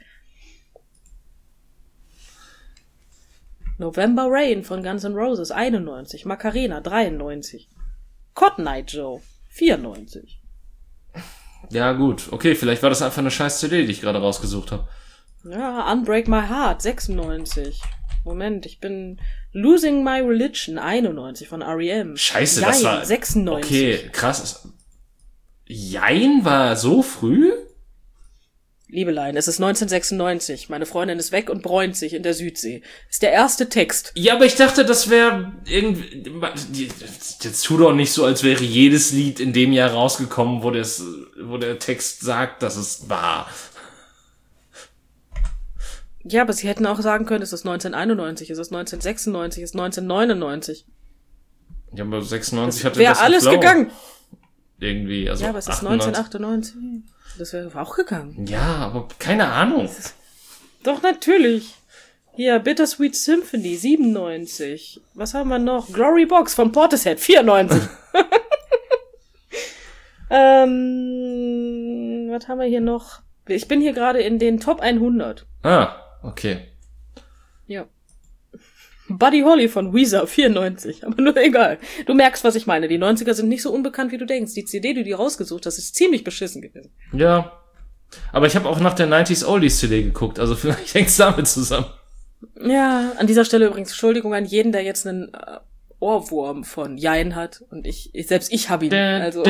November Rain von Guns N' Roses, 91. Macarena, 93. Cotton Eye Joe, 94. Ja, gut. Okay, vielleicht war das einfach eine scheiß CD, die ich gerade rausgesucht habe. Ja, Unbreak My Heart, 96. Moment, ich bin Losing My Religion, 91 von R.E.M. Scheiße, Jein, das war... 96. Okay, krass. Jein war so früh? Liebelein, es ist 1996. Meine Freundin ist weg und bräunt sich in der Südsee. Ist der erste Text. Ja, aber ich dachte, das wäre irgendwie... Jetzt tu doch nicht so, als wäre jedes Lied in dem Jahr rausgekommen, wo der Text sagt, dass es war. Ja, aber sie hätten auch sagen können, es ist 1991, es ist 1996, es ist 1999. Ja, aber 96 hatte wäre das alles Flow. gegangen. Irgendwie, also Ja, aber es ist 98. 1998. Das wäre auch gegangen. Ja, aber keine Ahnung. Doch, natürlich. Hier, Bittersweet Symphony, 97. Was haben wir noch? Glory Box von Portishead, 94. Was haben wir hier noch? Ich bin hier gerade in den Top 100. Ah, okay. Ja. Buddy Holly von Weezer, 94. Aber nur egal. Du merkst, was ich meine. Die 90er sind nicht so unbekannt, wie du denkst. Die CD, die du rausgesucht hast, ist ziemlich beschissen gewesen. Ja. Aber ich habe auch nach der 90s Oldies CD geguckt, also vielleicht hängt's damit zusammen. Ja, an dieser Stelle übrigens Entschuldigung an jeden, der jetzt einen Ohrwurm von Jein hat. Und selbst ich habe ihn. Also.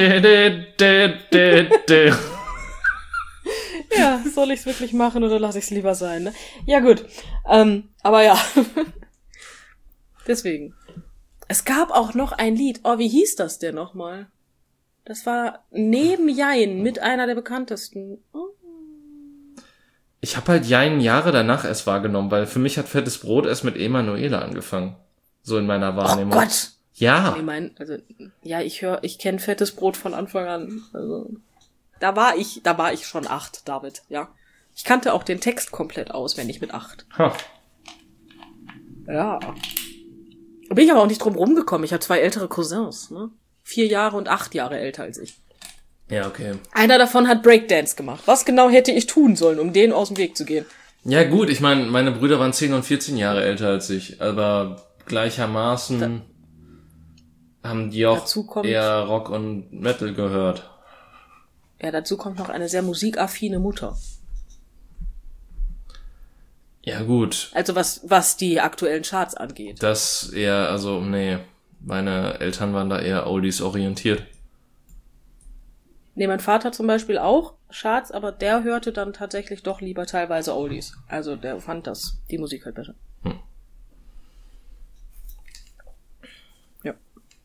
Ja, soll ich's wirklich machen oder lasse ich's lieber sein, ne? Ja, gut. Aber ja. Deswegen. Es gab auch noch ein Lied. Oh, wie hieß das denn nochmal? Das war neben Jein mit einer der bekanntesten. Oh. Ich habe halt Jein Jahre danach erst wahrgenommen, weil für mich hat Fettes Brot erst mit Emanuela angefangen. So in meiner Wahrnehmung. Oh Gott! Ja. Ich kenne Fettes Brot von Anfang an. Also, da war ich schon 8, David, ja. Ich kannte auch den Text komplett auswendig mit 8. Ha. Ja. Da bin ich aber auch nicht drum rumgekommen. Ich habe 2 ältere Cousins, ne? 4 Jahre und 8 Jahre älter als ich. Ja, okay. Einer davon hat Breakdance gemacht. Was genau hätte ich tun sollen, um denen aus dem Weg zu gehen? Ja gut, ich meine, meine Brüder waren 10 und 14 Jahre älter als ich, aber gleichermaßen haben die auch eher Rock und Metal gehört. Ja, dazu kommt noch eine sehr musikaffine Mutter. Ja gut. Also was die aktuellen Charts angeht. Das eher, also nee, meine Eltern waren da eher Oldies orientiert. Nee, mein Vater zum Beispiel auch Charts, aber der hörte dann tatsächlich doch lieber teilweise Oldies. Also der fand die Musik halt besser. Ja.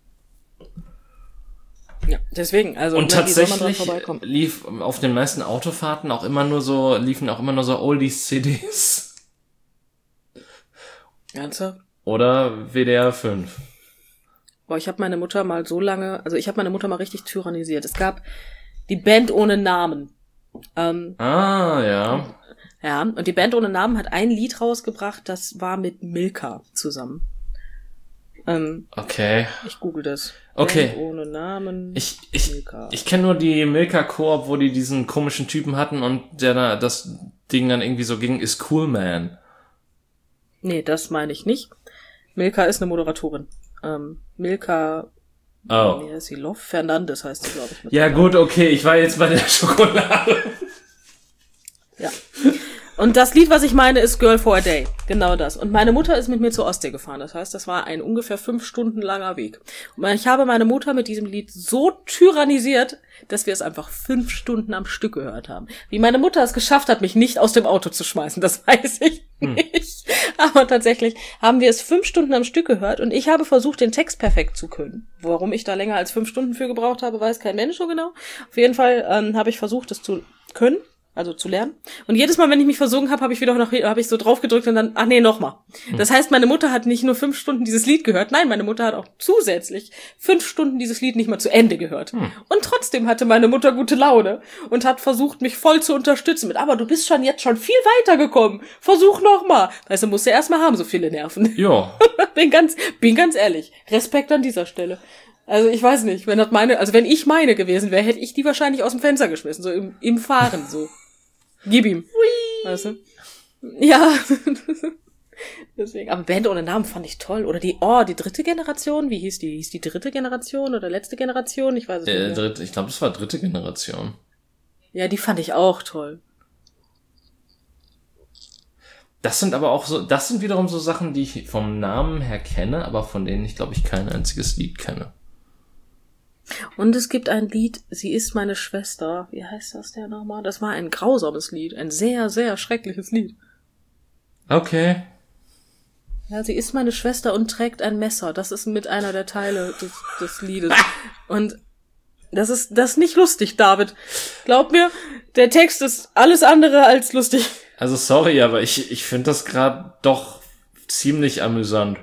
Ja, deswegen, also und wie soll man dran tatsächlich vorbeikommen? liefen auf den meisten Autofahrten auch immer nur so Oldies-CDs. Ernsthaft? Oder WDR 5. Boah, ich habe meine Mutter mal richtig tyrannisiert. Es gab die Band ohne Namen. Ja. Ja, und die Band ohne Namen hat ein Lied rausgebracht, das war mit Milka zusammen. Okay. Ich google das. Okay. Band ohne Namen. Ich kenne nur die Milka Koop, wo die diesen komischen Typen hatten und der da das Ding dann irgendwie so ging, ist Cool Man. Nee, das meine ich nicht. Milka ist eine Moderatorin. Milka, wie heißt sie? Love Fernandes heißt sie, glaube ich. Ja gut, okay, ich war jetzt bei der Schokolade. Ja. Und das Lied, was ich meine, ist Girl for a Day. Genau das. Und meine Mutter ist mit mir zur Ostsee gefahren. Das heißt, das war ein ungefähr 5 Stunden langer Weg. Und ich habe meine Mutter mit diesem Lied so tyrannisiert, dass wir es einfach 5 Stunden am Stück gehört haben. Wie meine Mutter es geschafft hat, mich nicht aus dem Auto zu schmeißen, das weiß ich nicht. Aber tatsächlich haben wir es 5 Stunden am Stück gehört und ich habe versucht, den Text perfekt zu können. Warum ich da länger als 5 Stunden für gebraucht habe, weiß kein Mensch so genau. Auf jeden Fall habe ich versucht, es zu können. Also zu lernen. Und jedes Mal, wenn ich mich versungen habe, habe ich so drauf gedrückt und dann, nochmal. Das heißt, meine Mutter hat nicht nur 5 Stunden dieses Lied gehört, nein, meine Mutter hat auch zusätzlich 5 Stunden dieses Lied nicht mal zu Ende gehört. Und trotzdem hatte meine Mutter gute Laune und hat versucht, mich voll zu unterstützen mit, aber du bist jetzt schon viel weitergekommen. Versuch nochmal. Weißt du, musst ja erstmal haben, so viele Nerven. Ja. bin ganz ehrlich. Respekt an dieser Stelle. Also ich weiß nicht, wenn ich meine gewesen wäre, hätte ich die wahrscheinlich aus dem Fenster geschmissen, so im Fahren, so. Gib ihm. Weißt du? Ja. Deswegen, aber Band ohne Namen fand ich toll. Oder die dritte Generation? Wie hieß die? Hieß die dritte Generation oder letzte Generation? Ich weiß es nicht mehr. Ich glaube, das war dritte Generation. Ja, die fand ich auch toll. Das sind wiederum so Sachen, die ich vom Namen her kenne, aber von denen ich, glaube ich, kein einziges Lied kenne. Und es gibt ein Lied, Sie ist meine Schwester. Wie heißt das denn nochmal? Das war ein grausames Lied. Ein sehr, sehr schreckliches Lied. Okay. Ja, sie ist meine Schwester und trägt ein Messer. Das ist mit einer der Teile des Liedes. Und das ist nicht lustig, David. Glaub mir, der Text ist alles andere als lustig. Also sorry, aber ich finde das gerade doch ziemlich amüsant.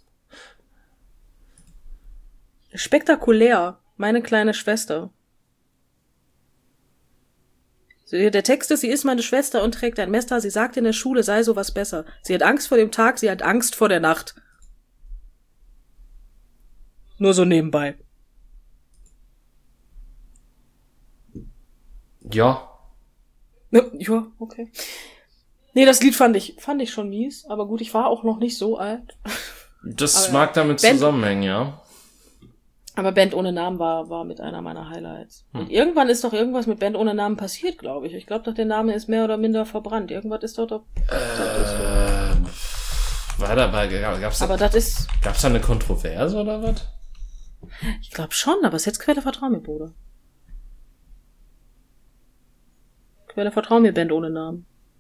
Spektakulär. Meine kleine Schwester. Der Text ist, sie ist meine Schwester und trägt ein Messer. Sie sagt in der Schule, sei sowas besser. Sie hat Angst vor dem Tag, sie hat Angst vor der Nacht. Nur so nebenbei. Ja. Ja, okay. Nee, das Lied fand ich schon mies. Aber gut, ich war auch noch nicht so alt. Das mag damit zusammenhängen, ja. Aber Band ohne Namen war mit einer meiner Highlights. Und irgendwann ist doch irgendwas mit Band ohne Namen passiert, glaube ich. Ich glaube doch, der Name ist mehr oder minder verbrannt. Irgendwas ist doch Gab's da eine Kontroverse oder was? Ich glaube schon, aber es ist jetzt Quelle vertrau mir, Bruder. Quelle vertrau mir, Band ohne Namen.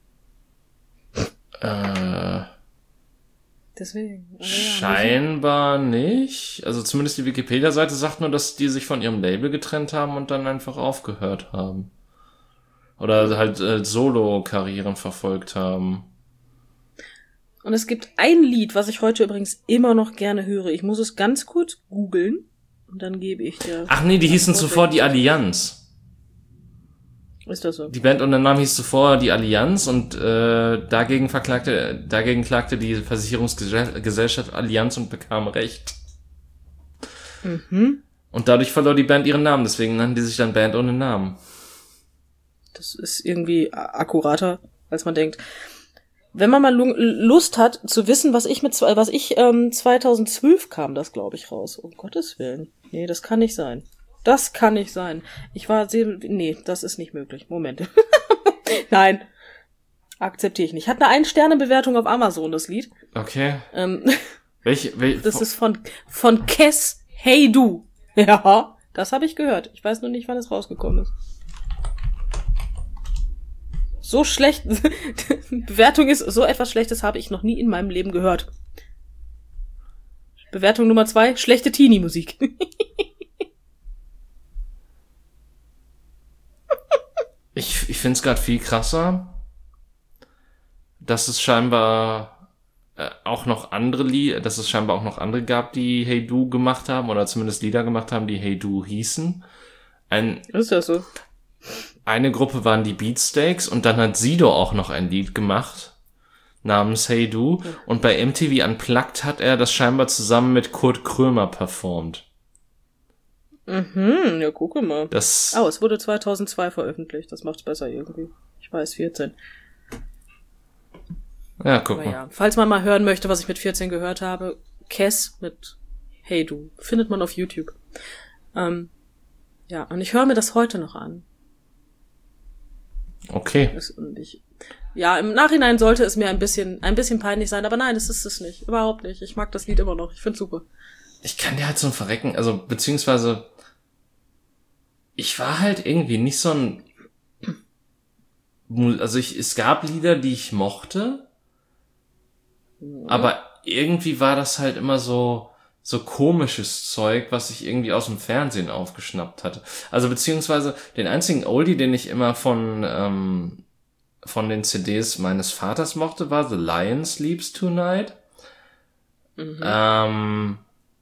Deswegen. Ja, scheinbar nicht. Also zumindest die Wikipedia-Seite sagt nur, dass die sich von ihrem Label getrennt haben und dann einfach aufgehört haben. Oder halt Solo-Karrieren verfolgt haben. Und es gibt ein Lied, was ich heute übrigens immer noch gerne höre. Ich muss es ganz kurz googeln und dann gebe ich dir... Ach nee, die hießen zuvor die Allianz. Ist das so? Die Band unter Namen hieß zuvor die Allianz und dagegen klagte die Versicherungsgesellschaft Allianz und bekam Recht. Mhm. Und dadurch verlor die Band ihren Namen, deswegen nannten die sich dann Band ohne Namen. Das ist irgendwie akkurater, als man denkt. Wenn man mal Lust hat zu wissen, was ich 2012 kam das, glaube ich, raus. Um Gottes Willen. Nee, das kann nicht sein. Das kann nicht sein. Nee, das ist nicht möglich. Moment. Nein. Akzeptiere ich nicht. Hat eine 1-Sterne-Bewertung auf Amazon, das Lied. Okay. Das ist von Kes Hey Du. Ja, das habe ich gehört. Ich weiß nur nicht, wann es rausgekommen ist. So schlecht. Bewertung ist, so etwas Schlechtes habe ich noch nie in meinem Leben gehört. Bewertung Nummer 2, schlechte Teenie-Musik. Ich finde es gerade viel krasser, dass es scheinbar auch noch andere gab, die Hey Du gemacht haben, oder zumindest Lieder gemacht haben, die Hey Du hießen. Ist das so? Eine Gruppe waren die Beatsteaks und dann hat Sido auch noch ein Lied gemacht namens Hey Du und bei MTV Unplugged hat er das scheinbar zusammen mit Kurt Krömer performt. Mhm, ja, gucke mal. Es wurde 2002 veröffentlicht. Das macht's besser irgendwie. Ich weiß, 14. Ja, guck mal. Ja, falls man mal hören möchte, was ich mit 14 gehört habe, Kes mit Hey Du. Findet man auf YouTube. Ja, und ich höre mir das heute noch an. Okay. Im Nachhinein sollte es mir ein bisschen peinlich sein, aber nein, das ist es nicht. Überhaupt nicht. Ich mag das Lied immer noch. Ich find's super. Ich kann dir halt so ein Verrecken, also beziehungsweise ich war halt irgendwie nicht so ein, also es gab Lieder, die ich mochte, aber irgendwie war das halt immer so komisches Zeug, was ich irgendwie aus dem Fernsehen aufgeschnappt hatte. Also beziehungsweise den einzigen Oldie, den ich immer von den CDs meines Vaters mochte, war The Lion Sleeps Tonight. Mhm.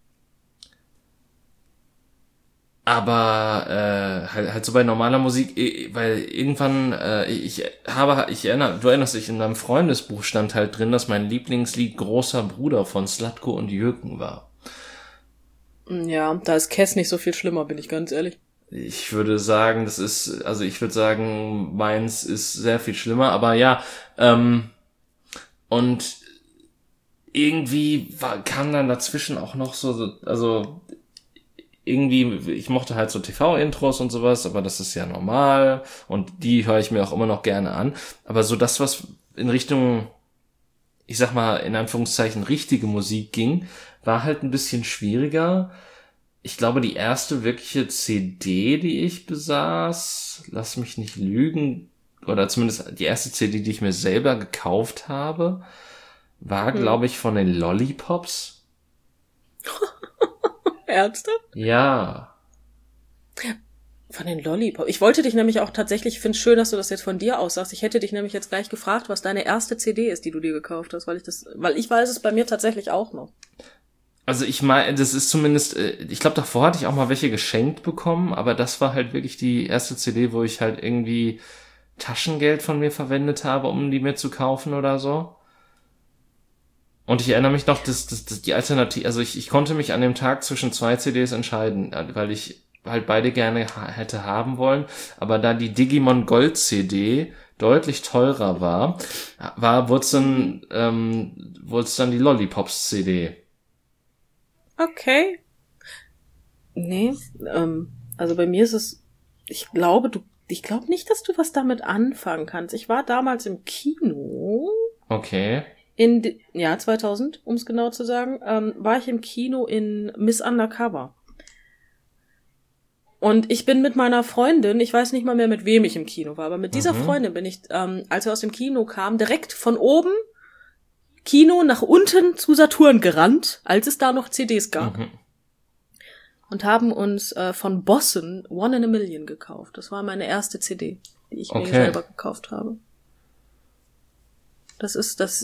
Aber halt so bei normaler Musik, weil irgendwann du erinnerst dich, in deinem Freundesbuch stand halt drin, dass mein Lieblingslied Großer Bruder von Slatko und Jürgen war. Ja, da ist Kes nicht so viel schlimmer, bin ich ganz ehrlich. Ich würde sagen, meins ist sehr viel schlimmer, aber ja, und irgendwie kam dann dazwischen auch noch also irgendwie, ich mochte halt so TV-Intros und sowas, aber das ist ja normal und die höre ich mir auch immer noch gerne an. Aber so das, was in Richtung, ich sag mal, in Anführungszeichen richtige Musik ging, war halt ein bisschen schwieriger. Ich glaube, die erste wirkliche CD, die ich besaß, lass mich nicht lügen, oder zumindest die erste CD, die ich mir selber gekauft habe, war, glaube ich, von den Lollipops. Ernsthaft? Ja. Von den Lollipops. Ich wollte dich nämlich auch tatsächlich, ich finde es schön, dass du das jetzt von dir aus sagst. Ich hätte dich nämlich jetzt gleich gefragt, was deine erste CD ist, die du dir gekauft hast, weil ich weiß es bei mir tatsächlich auch noch. Also ich meine, das ist zumindest, ich glaube, davor hatte ich auch mal welche geschenkt bekommen, aber das war halt wirklich die erste CD, wo ich halt irgendwie Taschengeld von mir verwendet habe, um die mir zu kaufen oder so. Und ich erinnere mich noch, dass die Alternative, also ich konnte mich an dem Tag zwischen 2 CDs entscheiden, weil ich halt beide gerne hätte haben wollen, aber da die Digimon Gold CD deutlich teurer wurde es dann die Lollipops CD. Okay. Nee, also bei mir ist es, ich glaube nicht, dass du was damit anfangen kannst. Ich war damals im Kino. Okay. 2000, um es genau zu sagen, war ich im Kino in Miss Undercover. Und ich bin mit meiner Freundin, ich weiß nicht mal mehr, mit wem ich im Kino war, aber mit dieser Freundin bin ich, als wir aus dem Kino kamen, direkt von oben Kino nach unten zu Saturn gerannt, als es da noch CDs gab. Und haben uns von Bossen One in a Million gekauft. Das war meine erste CD, die ich mir selber gekauft habe. Das ist das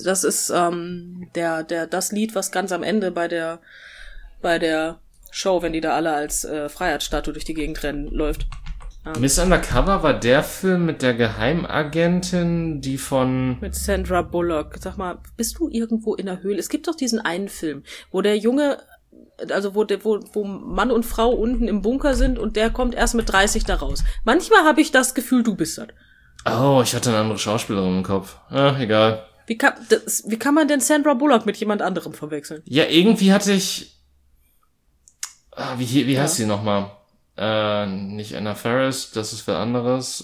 Lied, was ganz am Ende bei der Show, wenn die da alle als Freiheitsstatue durch die Gegend rennen, läuft. Miss Undercover war der Film mit der Geheimagentin, die mit Sandra Bullock. Sag mal, bist du irgendwo in der Höhle? Es gibt doch diesen einen Film, wo der Junge, also wo Mann und Frau unten im Bunker sind und der kommt erst mit 30 da raus. Manchmal habe ich das Gefühl, du bist das. Oh, ich hatte eine andere Schauspielerin im Kopf. Egal. Wie kann man denn Sandra Bullock mit jemand anderem verwechseln? Ja, irgendwie hatte ich... Wie heißt sie nochmal? Nicht Anna Faris, das ist wer anderes. Ich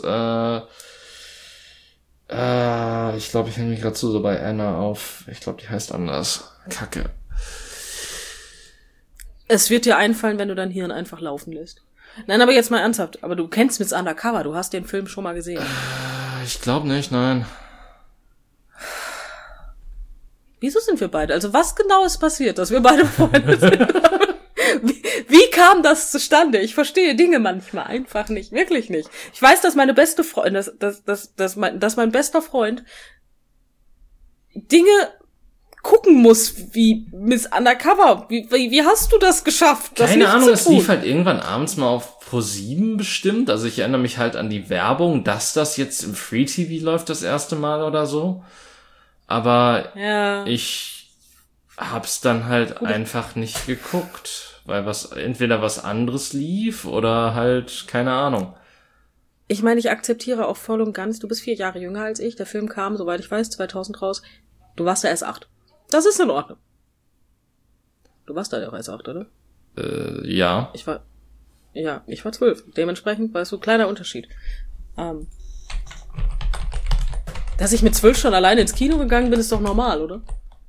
glaube, ich hänge mich gerade so bei Anna auf. Ich glaube, die heißt anders. Kacke. Es wird dir einfallen, wenn du dein Hirn einfach laufen lässt. Nein, aber jetzt mal ernsthaft. Aber du kennst Miss Undercover, du hast den Film schon mal gesehen. Ich glaube nicht, nein. Wieso sind wir beide? Also was genau ist passiert, dass wir beide Freunde sind? Wie kam das zustande? Ich verstehe Dinge manchmal einfach nicht, wirklich nicht. Ich weiß, dass meine beste Freundin, dass mein bester Freund Dinge gucken muss wie Miss Undercover. Wie hast du das geschafft? Das Keine Ahnung, es lief halt irgendwann abends mal auf Pro7 bestimmt. Also ich erinnere mich halt an die Werbung, dass das jetzt im Free TV läuft das erste Mal oder so. Aber ich hab's dann halt einfach nicht geguckt, weil entweder was anderes lief oder halt keine Ahnung. Ich meine, ich akzeptiere auch voll und ganz, du bist 4 Jahre jünger als ich. Der Film kam, soweit ich weiß, 2000 raus. Du warst ja erst 8. Das ist in Ordnung. Du warst da ja auch erst 8, oder? Ja. Ich war 12. Dementsprechend, weißt du, kleiner Unterschied. Dass ich mit 12 schon alleine ins Kino gegangen bin, ist doch normal, oder?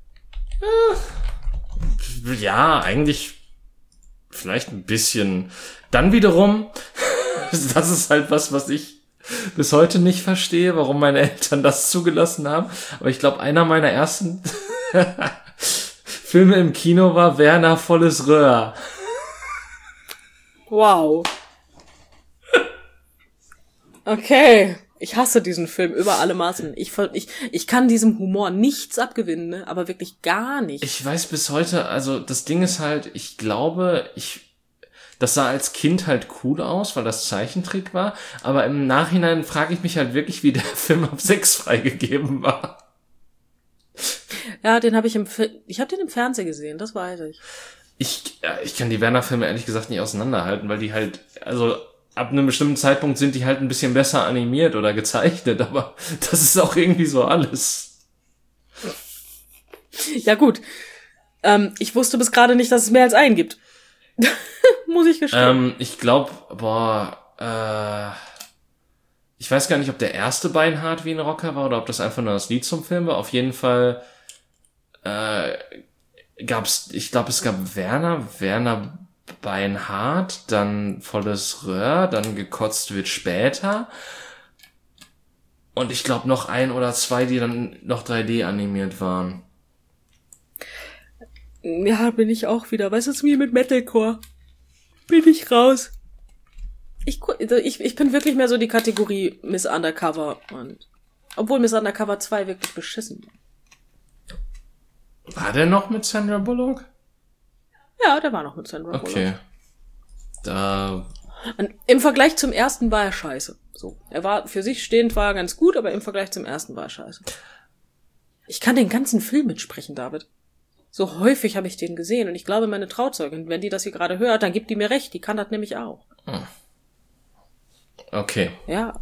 Ja, eigentlich vielleicht ein bisschen. Dann wiederum, das ist halt was ich bis heute nicht verstehe, warum meine Eltern das zugelassen haben. Aber ich glaube, einer meiner ersten Filme im Kino war Werner volles Röhr. Wow. Okay. Ich hasse diesen Film über alle Maßen. Ich kann diesem Humor nichts abgewinnen, ne? Aber wirklich gar nicht. Ich weiß bis heute, also das Ding ist halt, ich glaube, das sah als Kind halt cool aus, weil das Zeichentrick war, aber im Nachhinein frage ich mich halt wirklich, wie der Film ab 6 freigegeben war. Ja, ich habe den im Fernsehen gesehen, das weiß ich. Ich kann die Werner-Filme ehrlich gesagt nicht auseinanderhalten, weil die halt, also ab einem bestimmten Zeitpunkt sind die halt ein bisschen besser animiert oder gezeichnet, aber das ist auch irgendwie so alles. Ja gut, Ich wusste bis gerade nicht, dass es mehr als einen gibt. Muss ich gestehen. Ich glaube, ich weiß gar nicht, ob der erste Beinhardt wie ein Rocker war oder ob das einfach nur das Lied zum Film war. Auf jeden Fall es gab Werner Beinhardt, dann Volles Röhr, dann Gekotzt wird später. Und ich glaube noch ein oder zwei, die dann noch 3D animiert waren. Ja, bin ich auch wieder. Weißt du, es ist wie mit Metalcore. Bin ich raus. Ich bin wirklich mehr so die Kategorie Miss Undercover. Und obwohl Miss Undercover 2 wirklich beschissen war. War der noch mit Sandra Bullock? Ja, der war noch mit Sandra Bullock. Okay. Und im Vergleich zum ersten war er scheiße. So. Er war für sich stehend, war er ganz gut, aber im Vergleich zum ersten war er scheiße. Ich kann den ganzen Film mitsprechen, David. So häufig habe ich den gesehen und ich glaube, meine Trauzeugin, wenn die das hier gerade hört, dann gibt die mir recht, die kann das nämlich auch. Okay. Ja.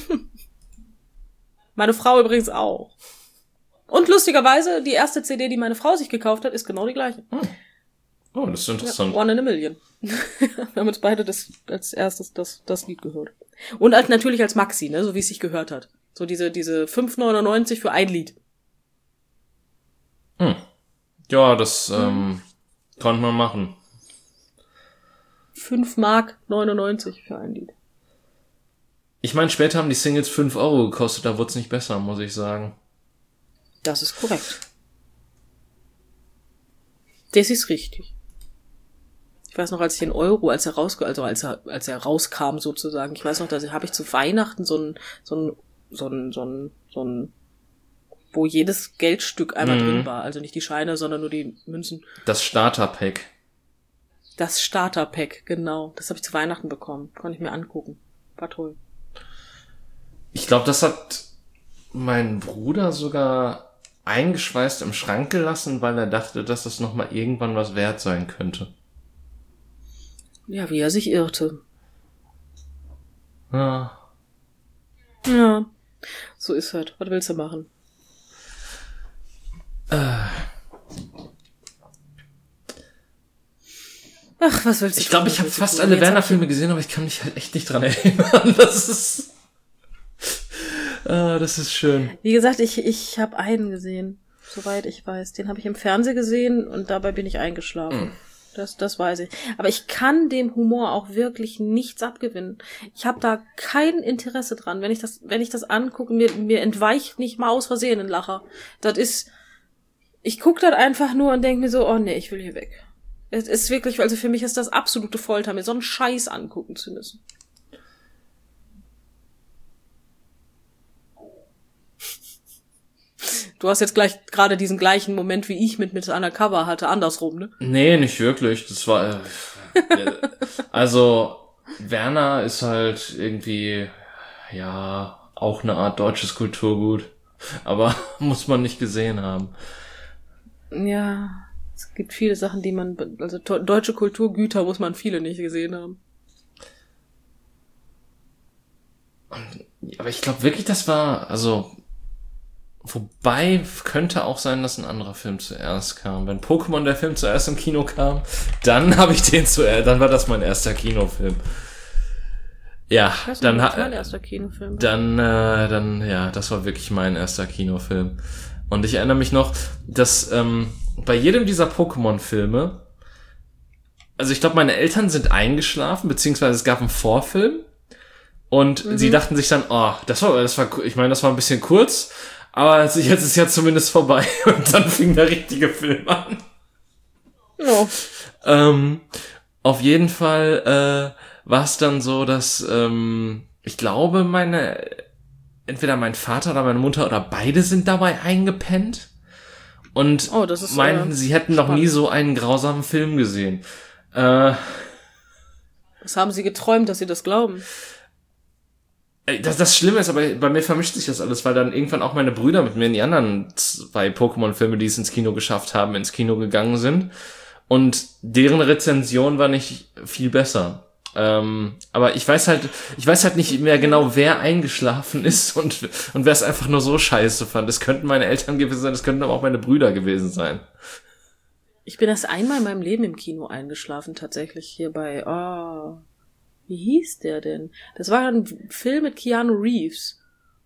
Meine Frau übrigens auch. Und lustigerweise, die erste CD, die meine Frau sich gekauft hat, ist genau die gleiche. Oh, das ist interessant. Ja, One in a Million. Wir haben uns beide als erstes das Lied gehört. Und natürlich als Maxi, ne, so wie es sich gehört hat. So diese 5,99 für ein Lied. Ja, das konnte man machen. 5,99 Mark für ein Lied. Ich meine, später haben die Singles 5 Euro gekostet, da wurde es nicht besser, muss ich sagen. Das ist korrekt. Das ist richtig. Ich weiß noch, als ich den Euro, als er rauskam sozusagen, ich weiß noch, da habe ich zu Weihnachten so ein, wo jedes Geldstück einmal drin war. Also nicht die Scheine, sondern nur die Münzen. Das Starter-Pack. Das Starter-Pack, genau. Das habe ich zu Weihnachten bekommen. Konnte ich mir angucken. War toll. Ich glaube, das hat mein Bruder sogar eingeschweißt im Schrank gelassen, weil er dachte, dass das nochmal irgendwann was wert sein könnte. Ja, wie er sich irrte. Ja. Ja. So ist halt. Was willst du machen? Ach, was willst du? Ich glaube, ich habe fast alle Werner-Filme gesehen, aber ich kann mich halt echt nicht dran erinnern. Das ist schön. Wie gesagt, ich habe einen gesehen, soweit ich weiß. Den habe ich im Fernsehen gesehen und dabei bin ich eingeschlafen. Das weiß ich. Aber ich kann dem Humor auch wirklich nichts abgewinnen. Ich habe da kein Interesse dran. Wenn ich das angucke, mir entweicht nicht mal aus Versehen ein Lacher. Ich gucke das einfach nur und denke mir so, oh nee, ich will hier weg. Es ist wirklich, also für mich ist das absolute Folter, mir so einen Scheiß angucken zu müssen. Du hast jetzt gleich gerade diesen gleichen Moment, wie ich mit Undercover hatte, andersrum, ne? Nee, nicht wirklich. Das war, also, Werner ist halt irgendwie, ja, auch eine Art deutsches Kulturgut. Aber muss man nicht gesehen haben. Ja, es gibt viele Sachen, also deutsche Kulturgüter muss man viele nicht gesehen haben. Aber ich glaube wirklich, das war, also, wobei, könnte auch sein, dass ein anderer Film zuerst kam. Wenn Pokémon der Film zuerst im Kino kam, dann habe ich dann war das mein erster Kinofilm. Ja, dann mein erster Kinofilm. Ja, das war wirklich mein erster Kinofilm. Und ich erinnere mich noch, dass bei jedem dieser Pokémon-Filme, also ich glaube, meine Eltern sind eingeschlafen, beziehungsweise es gab einen Vorfilm und sie dachten sich dann, oh, das war, ich meine, das war ein bisschen kurz, aber jetzt ist es ja zumindest vorbei. Und dann fing der richtige Film an. Ja. Auf jeden Fall war es dann so, dass ich glaube, entweder mein Vater oder meine Mutter oder beide sind dabei eingepennt und meinten, sie hätten noch nie so einen grausamen Film gesehen. Was haben sie geträumt, dass sie das glauben? Das Schlimme ist, aber bei mir vermischt sich das alles, weil dann irgendwann auch meine Brüder mit mir in die anderen 2 Pokémon-Filme, die es ins Kino geschafft haben, ins Kino gegangen sind. Und deren Rezension war nicht viel besser. Aber ich weiß halt nicht mehr genau, wer eingeschlafen ist und wer es einfach nur so scheiße fand. Das könnten meine Eltern gewesen sein, das könnten aber auch meine Brüder gewesen sein. Ich bin erst einmal in meinem Leben im Kino eingeschlafen, tatsächlich hier bei, wie hieß der denn? Das war ein Film mit Keanu Reeves.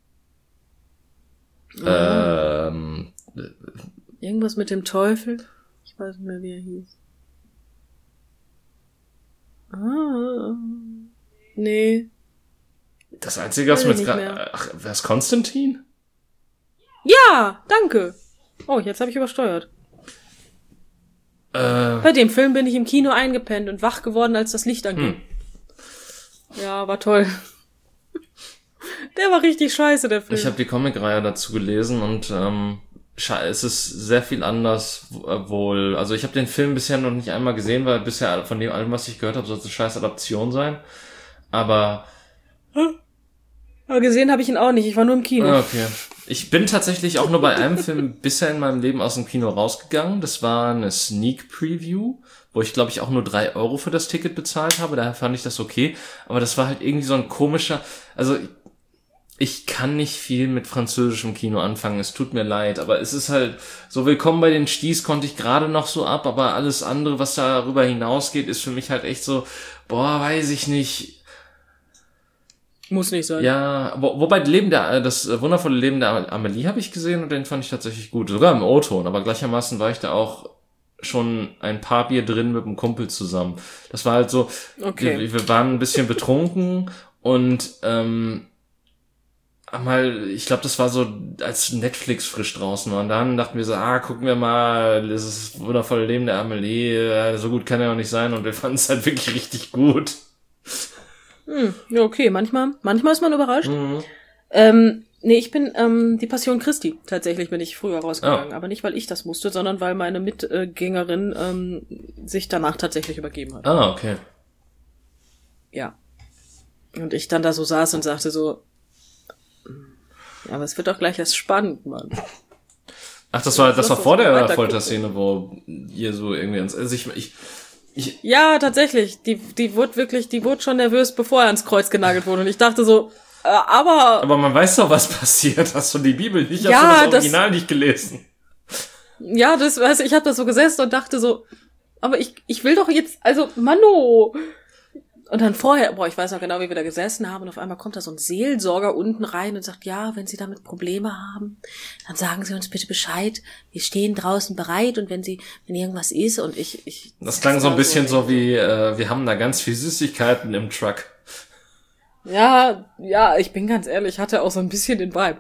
Irgendwas mit dem Teufel? Ich weiß nicht mehr, wie er hieß. Nee. Das Einzige, was mir jetzt gerade... Ach, wer ist Konstantin? Ja, danke. Oh, jetzt habe ich übersteuert. Bei dem Film bin ich im Kino eingepennt und wach geworden, als das Licht anging. Ja, war toll. Der war richtig scheiße, der Film. Ich habe die Comicreihe dazu gelesen und es ist sehr viel anders wohl. Also ich habe den Film bisher noch nicht einmal gesehen, weil bisher von dem allem, was ich gehört habe, soll es eine scheiß Adaption sein. Aber gesehen habe ich ihn auch nicht. Ich war nur im Kino. Okay. Ich bin tatsächlich auch nur bei einem Film bisher in meinem Leben aus dem Kino rausgegangen. Das war eine Sneak Preview, wo ich, glaube ich, auch nur 3 Euro für das Ticket bezahlt habe. Daher fand ich das okay. Aber das war halt irgendwie so ein komischer... Also ich kann nicht viel mit französischem Kino anfangen. Es tut mir leid. Aber es ist halt so, Willkommen bei den Sties konnte ich gerade noch so ab. Aber alles andere, was darüber hinausgeht, ist für mich halt echt so... weiß ich nicht... Muss nicht sein. Ja, wobei das wundervolle Leben der Amelie habe ich gesehen und den fand ich tatsächlich gut. Sogar im O-Ton, aber gleichermaßen war ich da auch schon ein paar Bier drin mit einem Kumpel zusammen. Das war halt so, okay. Wir waren ein bisschen betrunken und ich glaube, das war so, als Netflix frisch draußen war. Und dann dachten wir so, gucken wir mal, das ist das wundervolle Leben der Amelie, so gut kann er auch nicht sein und wir fanden es halt wirklich richtig gut. Ja, okay, manchmal ist man überrascht. Nee, ich bin die Passion Christi. Tatsächlich bin ich früher rausgegangen. Aber nicht, weil ich das musste, sondern weil meine Mitgängerin sich danach tatsächlich übergeben hat. Okay. Ja. Und ich dann da so saß und sagte so, ja, aber es wird doch gleich erst spannend, Mann. Ach, das war vor der Folterszene, wo ihr so irgendwie ja, tatsächlich. Die wurde schon nervös, bevor er ans Kreuz genagelt wurde. Und ich dachte so, aber man weiß doch, was passiert. Hast du die Bibel nicht? Hast du das Original nicht gelesen? Ja, ich habe da so gesessen und dachte so, aber ich will doch jetzt, also, Mano. Und dann vorher, ich weiß noch genau, wie wir da gesessen haben und auf einmal kommt da so ein Seelsorger unten rein und sagt, ja, wenn Sie damit Probleme haben, dann sagen Sie uns bitte Bescheid. Wir stehen draußen bereit und wenn irgendwas ist und ich das klang so ein bisschen so wie, wir haben da ganz viel Süßigkeiten im Truck. Ja, ich bin ganz ehrlich, ich hatte auch so ein bisschen den Vibe.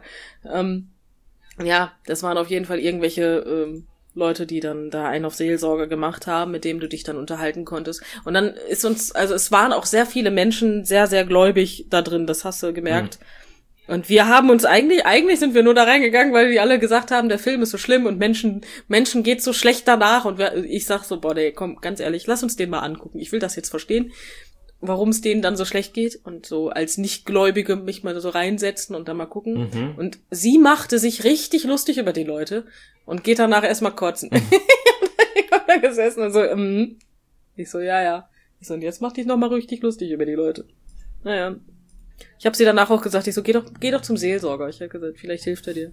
Ja, das waren auf jeden Fall irgendwelche Leute, die dann da einen auf Seelsorge gemacht haben, mit dem du dich dann unterhalten konntest. Und dann ist es waren auch sehr viele Menschen sehr, sehr gläubig da drin, das hast du gemerkt. Und wir haben uns eigentlich sind wir nur da reingegangen, weil die alle gesagt haben, der Film ist so schlimm und Menschen geht so schlecht danach. Und ich sag so, nee, komm, ganz ehrlich, lass uns den mal angucken. Ich will das jetzt verstehen, warum es denen dann so schlecht geht und so als Nichtgläubige mich mal so reinsetzen und dann mal gucken. Und sie machte sich richtig lustig über die Leute und geht danach erstmal kotzen. Ich hab da gesessen und so, Ich so, ja. Ich so, und jetzt mach dich nochmal richtig lustig über die Leute. Naja. Ich habe sie danach auch gesagt, ich so, geh doch zum Seelsorger. Ich habe gesagt, vielleicht hilft er dir.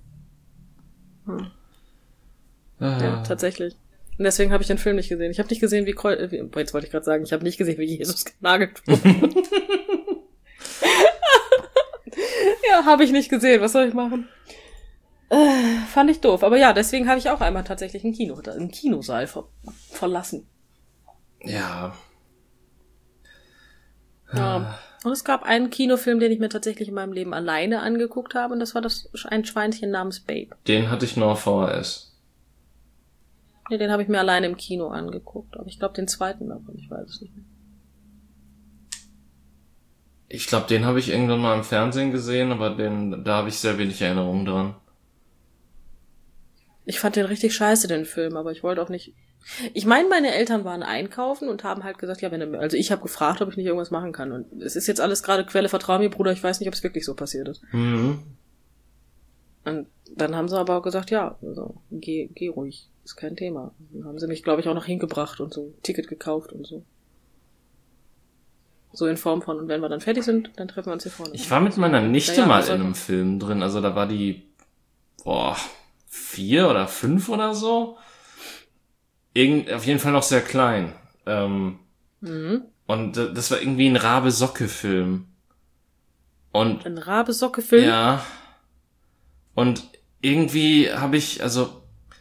Ja, tatsächlich. Und deswegen habe ich den Film nicht gesehen. Ich habe nicht gesehen, jetzt wollte ich gerade sagen, ich habe nicht gesehen, wie Jesus genagelt wurde. Ja, habe ich nicht gesehen. Was soll ich machen? Fand ich doof. Aber ja, deswegen habe ich auch einmal tatsächlich einen Kinosaal verlassen. Ja. Ja. Und es gab einen Kinofilm, den ich mir tatsächlich in meinem Leben alleine angeguckt habe. Und das war ein Schweinchen namens Babe. Den hatte ich nur auf VHS. Nee, den habe ich mir alleine im Kino angeguckt. Aber ich glaube, den zweiten davon, ich weiß es nicht mehr. Ich glaube, den habe ich irgendwann mal im Fernsehen gesehen, aber da habe ich sehr wenig Erinnerungen dran. Ich fand den richtig scheiße, den Film, aber ich wollte auch nicht... Ich meine, meine Eltern waren einkaufen und haben halt gesagt, ja, also ich habe gefragt, ob ich nicht irgendwas machen kann. Und es ist jetzt alles gerade Quelle, vertrau mir, Bruder, ich weiß nicht, ob es wirklich so passiert ist. Und dann haben sie aber auch gesagt, ja, also, geh ruhig, ist kein Thema. Dann haben sie mich, glaube ich, auch noch hingebracht und so, Ticket gekauft und so. So in Form von, und wenn wir dann fertig sind, dann treffen wir uns hier vorne. Ich war mit meiner Nichte mal in einem Film drin, also da war die, 4 oder 5 oder so. auf jeden Fall noch sehr klein. Und das war irgendwie ein Rabe-Socke-Film. Und ein Rabe-Socke-Film? Ja. Und irgendwie habe ich, also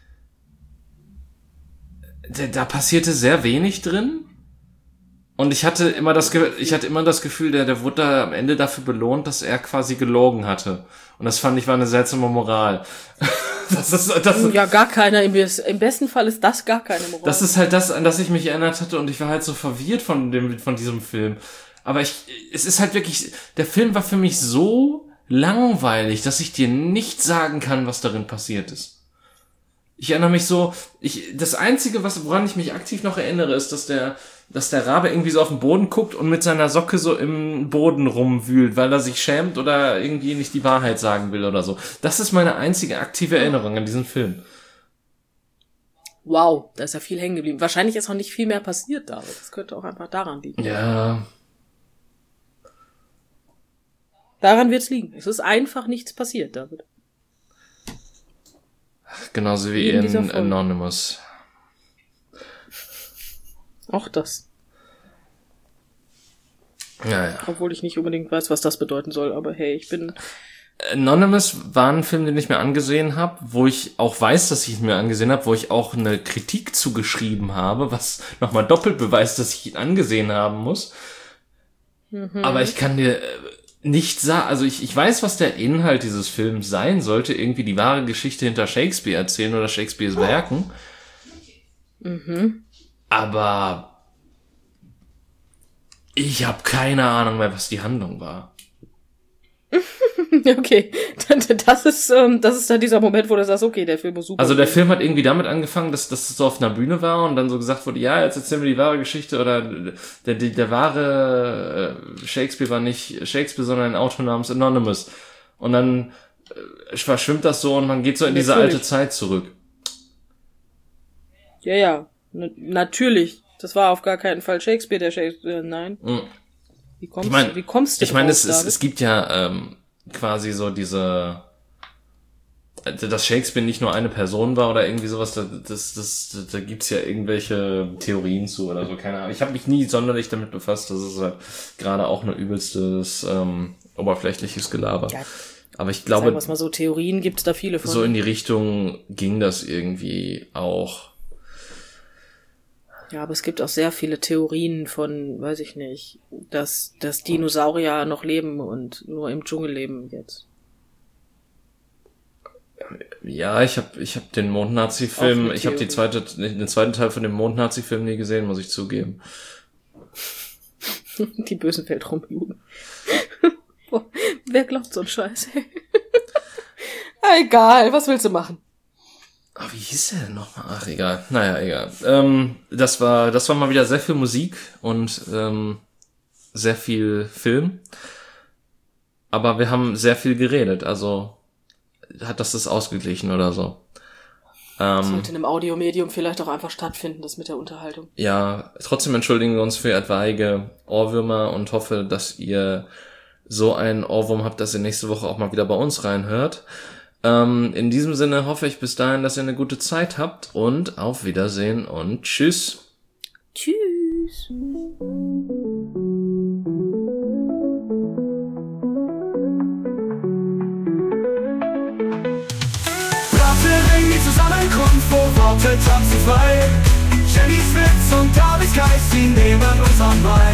da passierte sehr wenig drin. Und ich hatte immer das Gefühl, der wurde da am Ende dafür belohnt, dass er quasi gelogen hatte. Und das fand ich war eine seltsame Moral. Das ist ja, gar keine. Im besten Fall ist das gar keine Moral. Das ist halt das, an das ich mich erinnert hatte, und ich war halt so verwirrt von diesem Film. Aber es ist halt wirklich, der Film war für mich so langweilig, dass ich dir nicht sagen kann, was darin passiert ist. Ich erinnere mich so, das Einzige, woran ich mich aktiv noch erinnere, ist, dass der Rabe irgendwie so auf den Boden guckt und mit seiner Socke so im Boden rumwühlt, weil er sich schämt oder irgendwie nicht die Wahrheit sagen will oder so. Das ist meine einzige aktive Erinnerung an diesen Film. Wow, da ist ja viel hängen geblieben. Wahrscheinlich ist auch nicht viel mehr passiert da, aber das könnte auch einfach daran liegen. Ja. Daran wird's liegen. Es ist einfach nichts passiert, David. Genauso wie in Anonymous. Auch das. Ja. Obwohl ich nicht unbedingt weiß, was das bedeuten soll, aber hey, Anonymous war ein Film, den ich mir angesehen habe, wo ich auch weiß, dass ich ihn mir angesehen habe, wo ich auch eine Kritik zugeschrieben habe, was nochmal doppelt beweist, dass ich ihn angesehen haben muss. Aber ich kann dir nicht sagen, also ich weiß, was der Inhalt dieses Films sein sollte, irgendwie die wahre Geschichte hinter Shakespeare erzählen oder Shakespeares Werken. Aber ich habe keine Ahnung mehr, was die Handlung war. Okay, das ist dann dieser Moment, wo du sagst, okay, der Film ist super. Also der Film hat irgendwie damit angefangen, dass das so auf einer Bühne war und dann so gesagt wurde, ja, jetzt erzählen wir die wahre Geschichte, oder der wahre Shakespeare war nicht Shakespeare, sondern ein Autor namens Anonymous. Und dann verschwimmt das so und man geht so in diese alte Zeit zurück. Ja, natürlich. Das war auf gar keinen Fall Shakespeare, der Shakespeare, nein. Wie kommst du Ich meine, es gibt ja quasi so dass Shakespeare nicht nur eine Person war oder irgendwie sowas, da gibt's ja irgendwelche Theorien zu oder so, keine Ahnung. Ich habe mich nie sonderlich damit befasst, das ist halt gerade auch nur übelstes oberflächliches Gelaber. Ja, aber ich glaube, sagen wir mal so, Theorien gibt's da viele von. So in die Richtung ging das irgendwie auch. Ja, aber es gibt auch sehr viele Theorien von, weiß ich nicht, dass Dinosaurier noch leben und nur im Dschungel leben jetzt. Ja, ich hab den Mond-Nazi-Film, ich habe den zweiten Teil von dem Mond-Nazi-Film nie gesehen, muss ich zugeben. Die bösen Weltraumjuden. Wer glaubt so einen Scheiß? Egal, was willst du machen? Ach, wie hieß der denn nochmal? Ach, egal. Naja, egal. Das war mal wieder sehr viel Musik und sehr viel Film. Aber wir haben sehr viel geredet, also hat das ausgeglichen oder so. Das sollte in einem Audiomedium vielleicht auch einfach stattfinden, das mit der Unterhaltung. Ja, trotzdem entschuldigen wir uns für etwaige Ohrwürmer und hoffe, dass ihr so einen Ohrwurm habt, dass ihr nächste Woche auch mal wieder bei uns reinhört. In diesem Sinne hoffe ich bis dahin, dass ihr eine gute Zeit habt und auf Wiedersehen und tschüss. Tschüss. Brattering, die Zusammenkunft, wo Worte tanzen frei. Jennys Witz und Davids Geist, sie nehmen uns an Wein.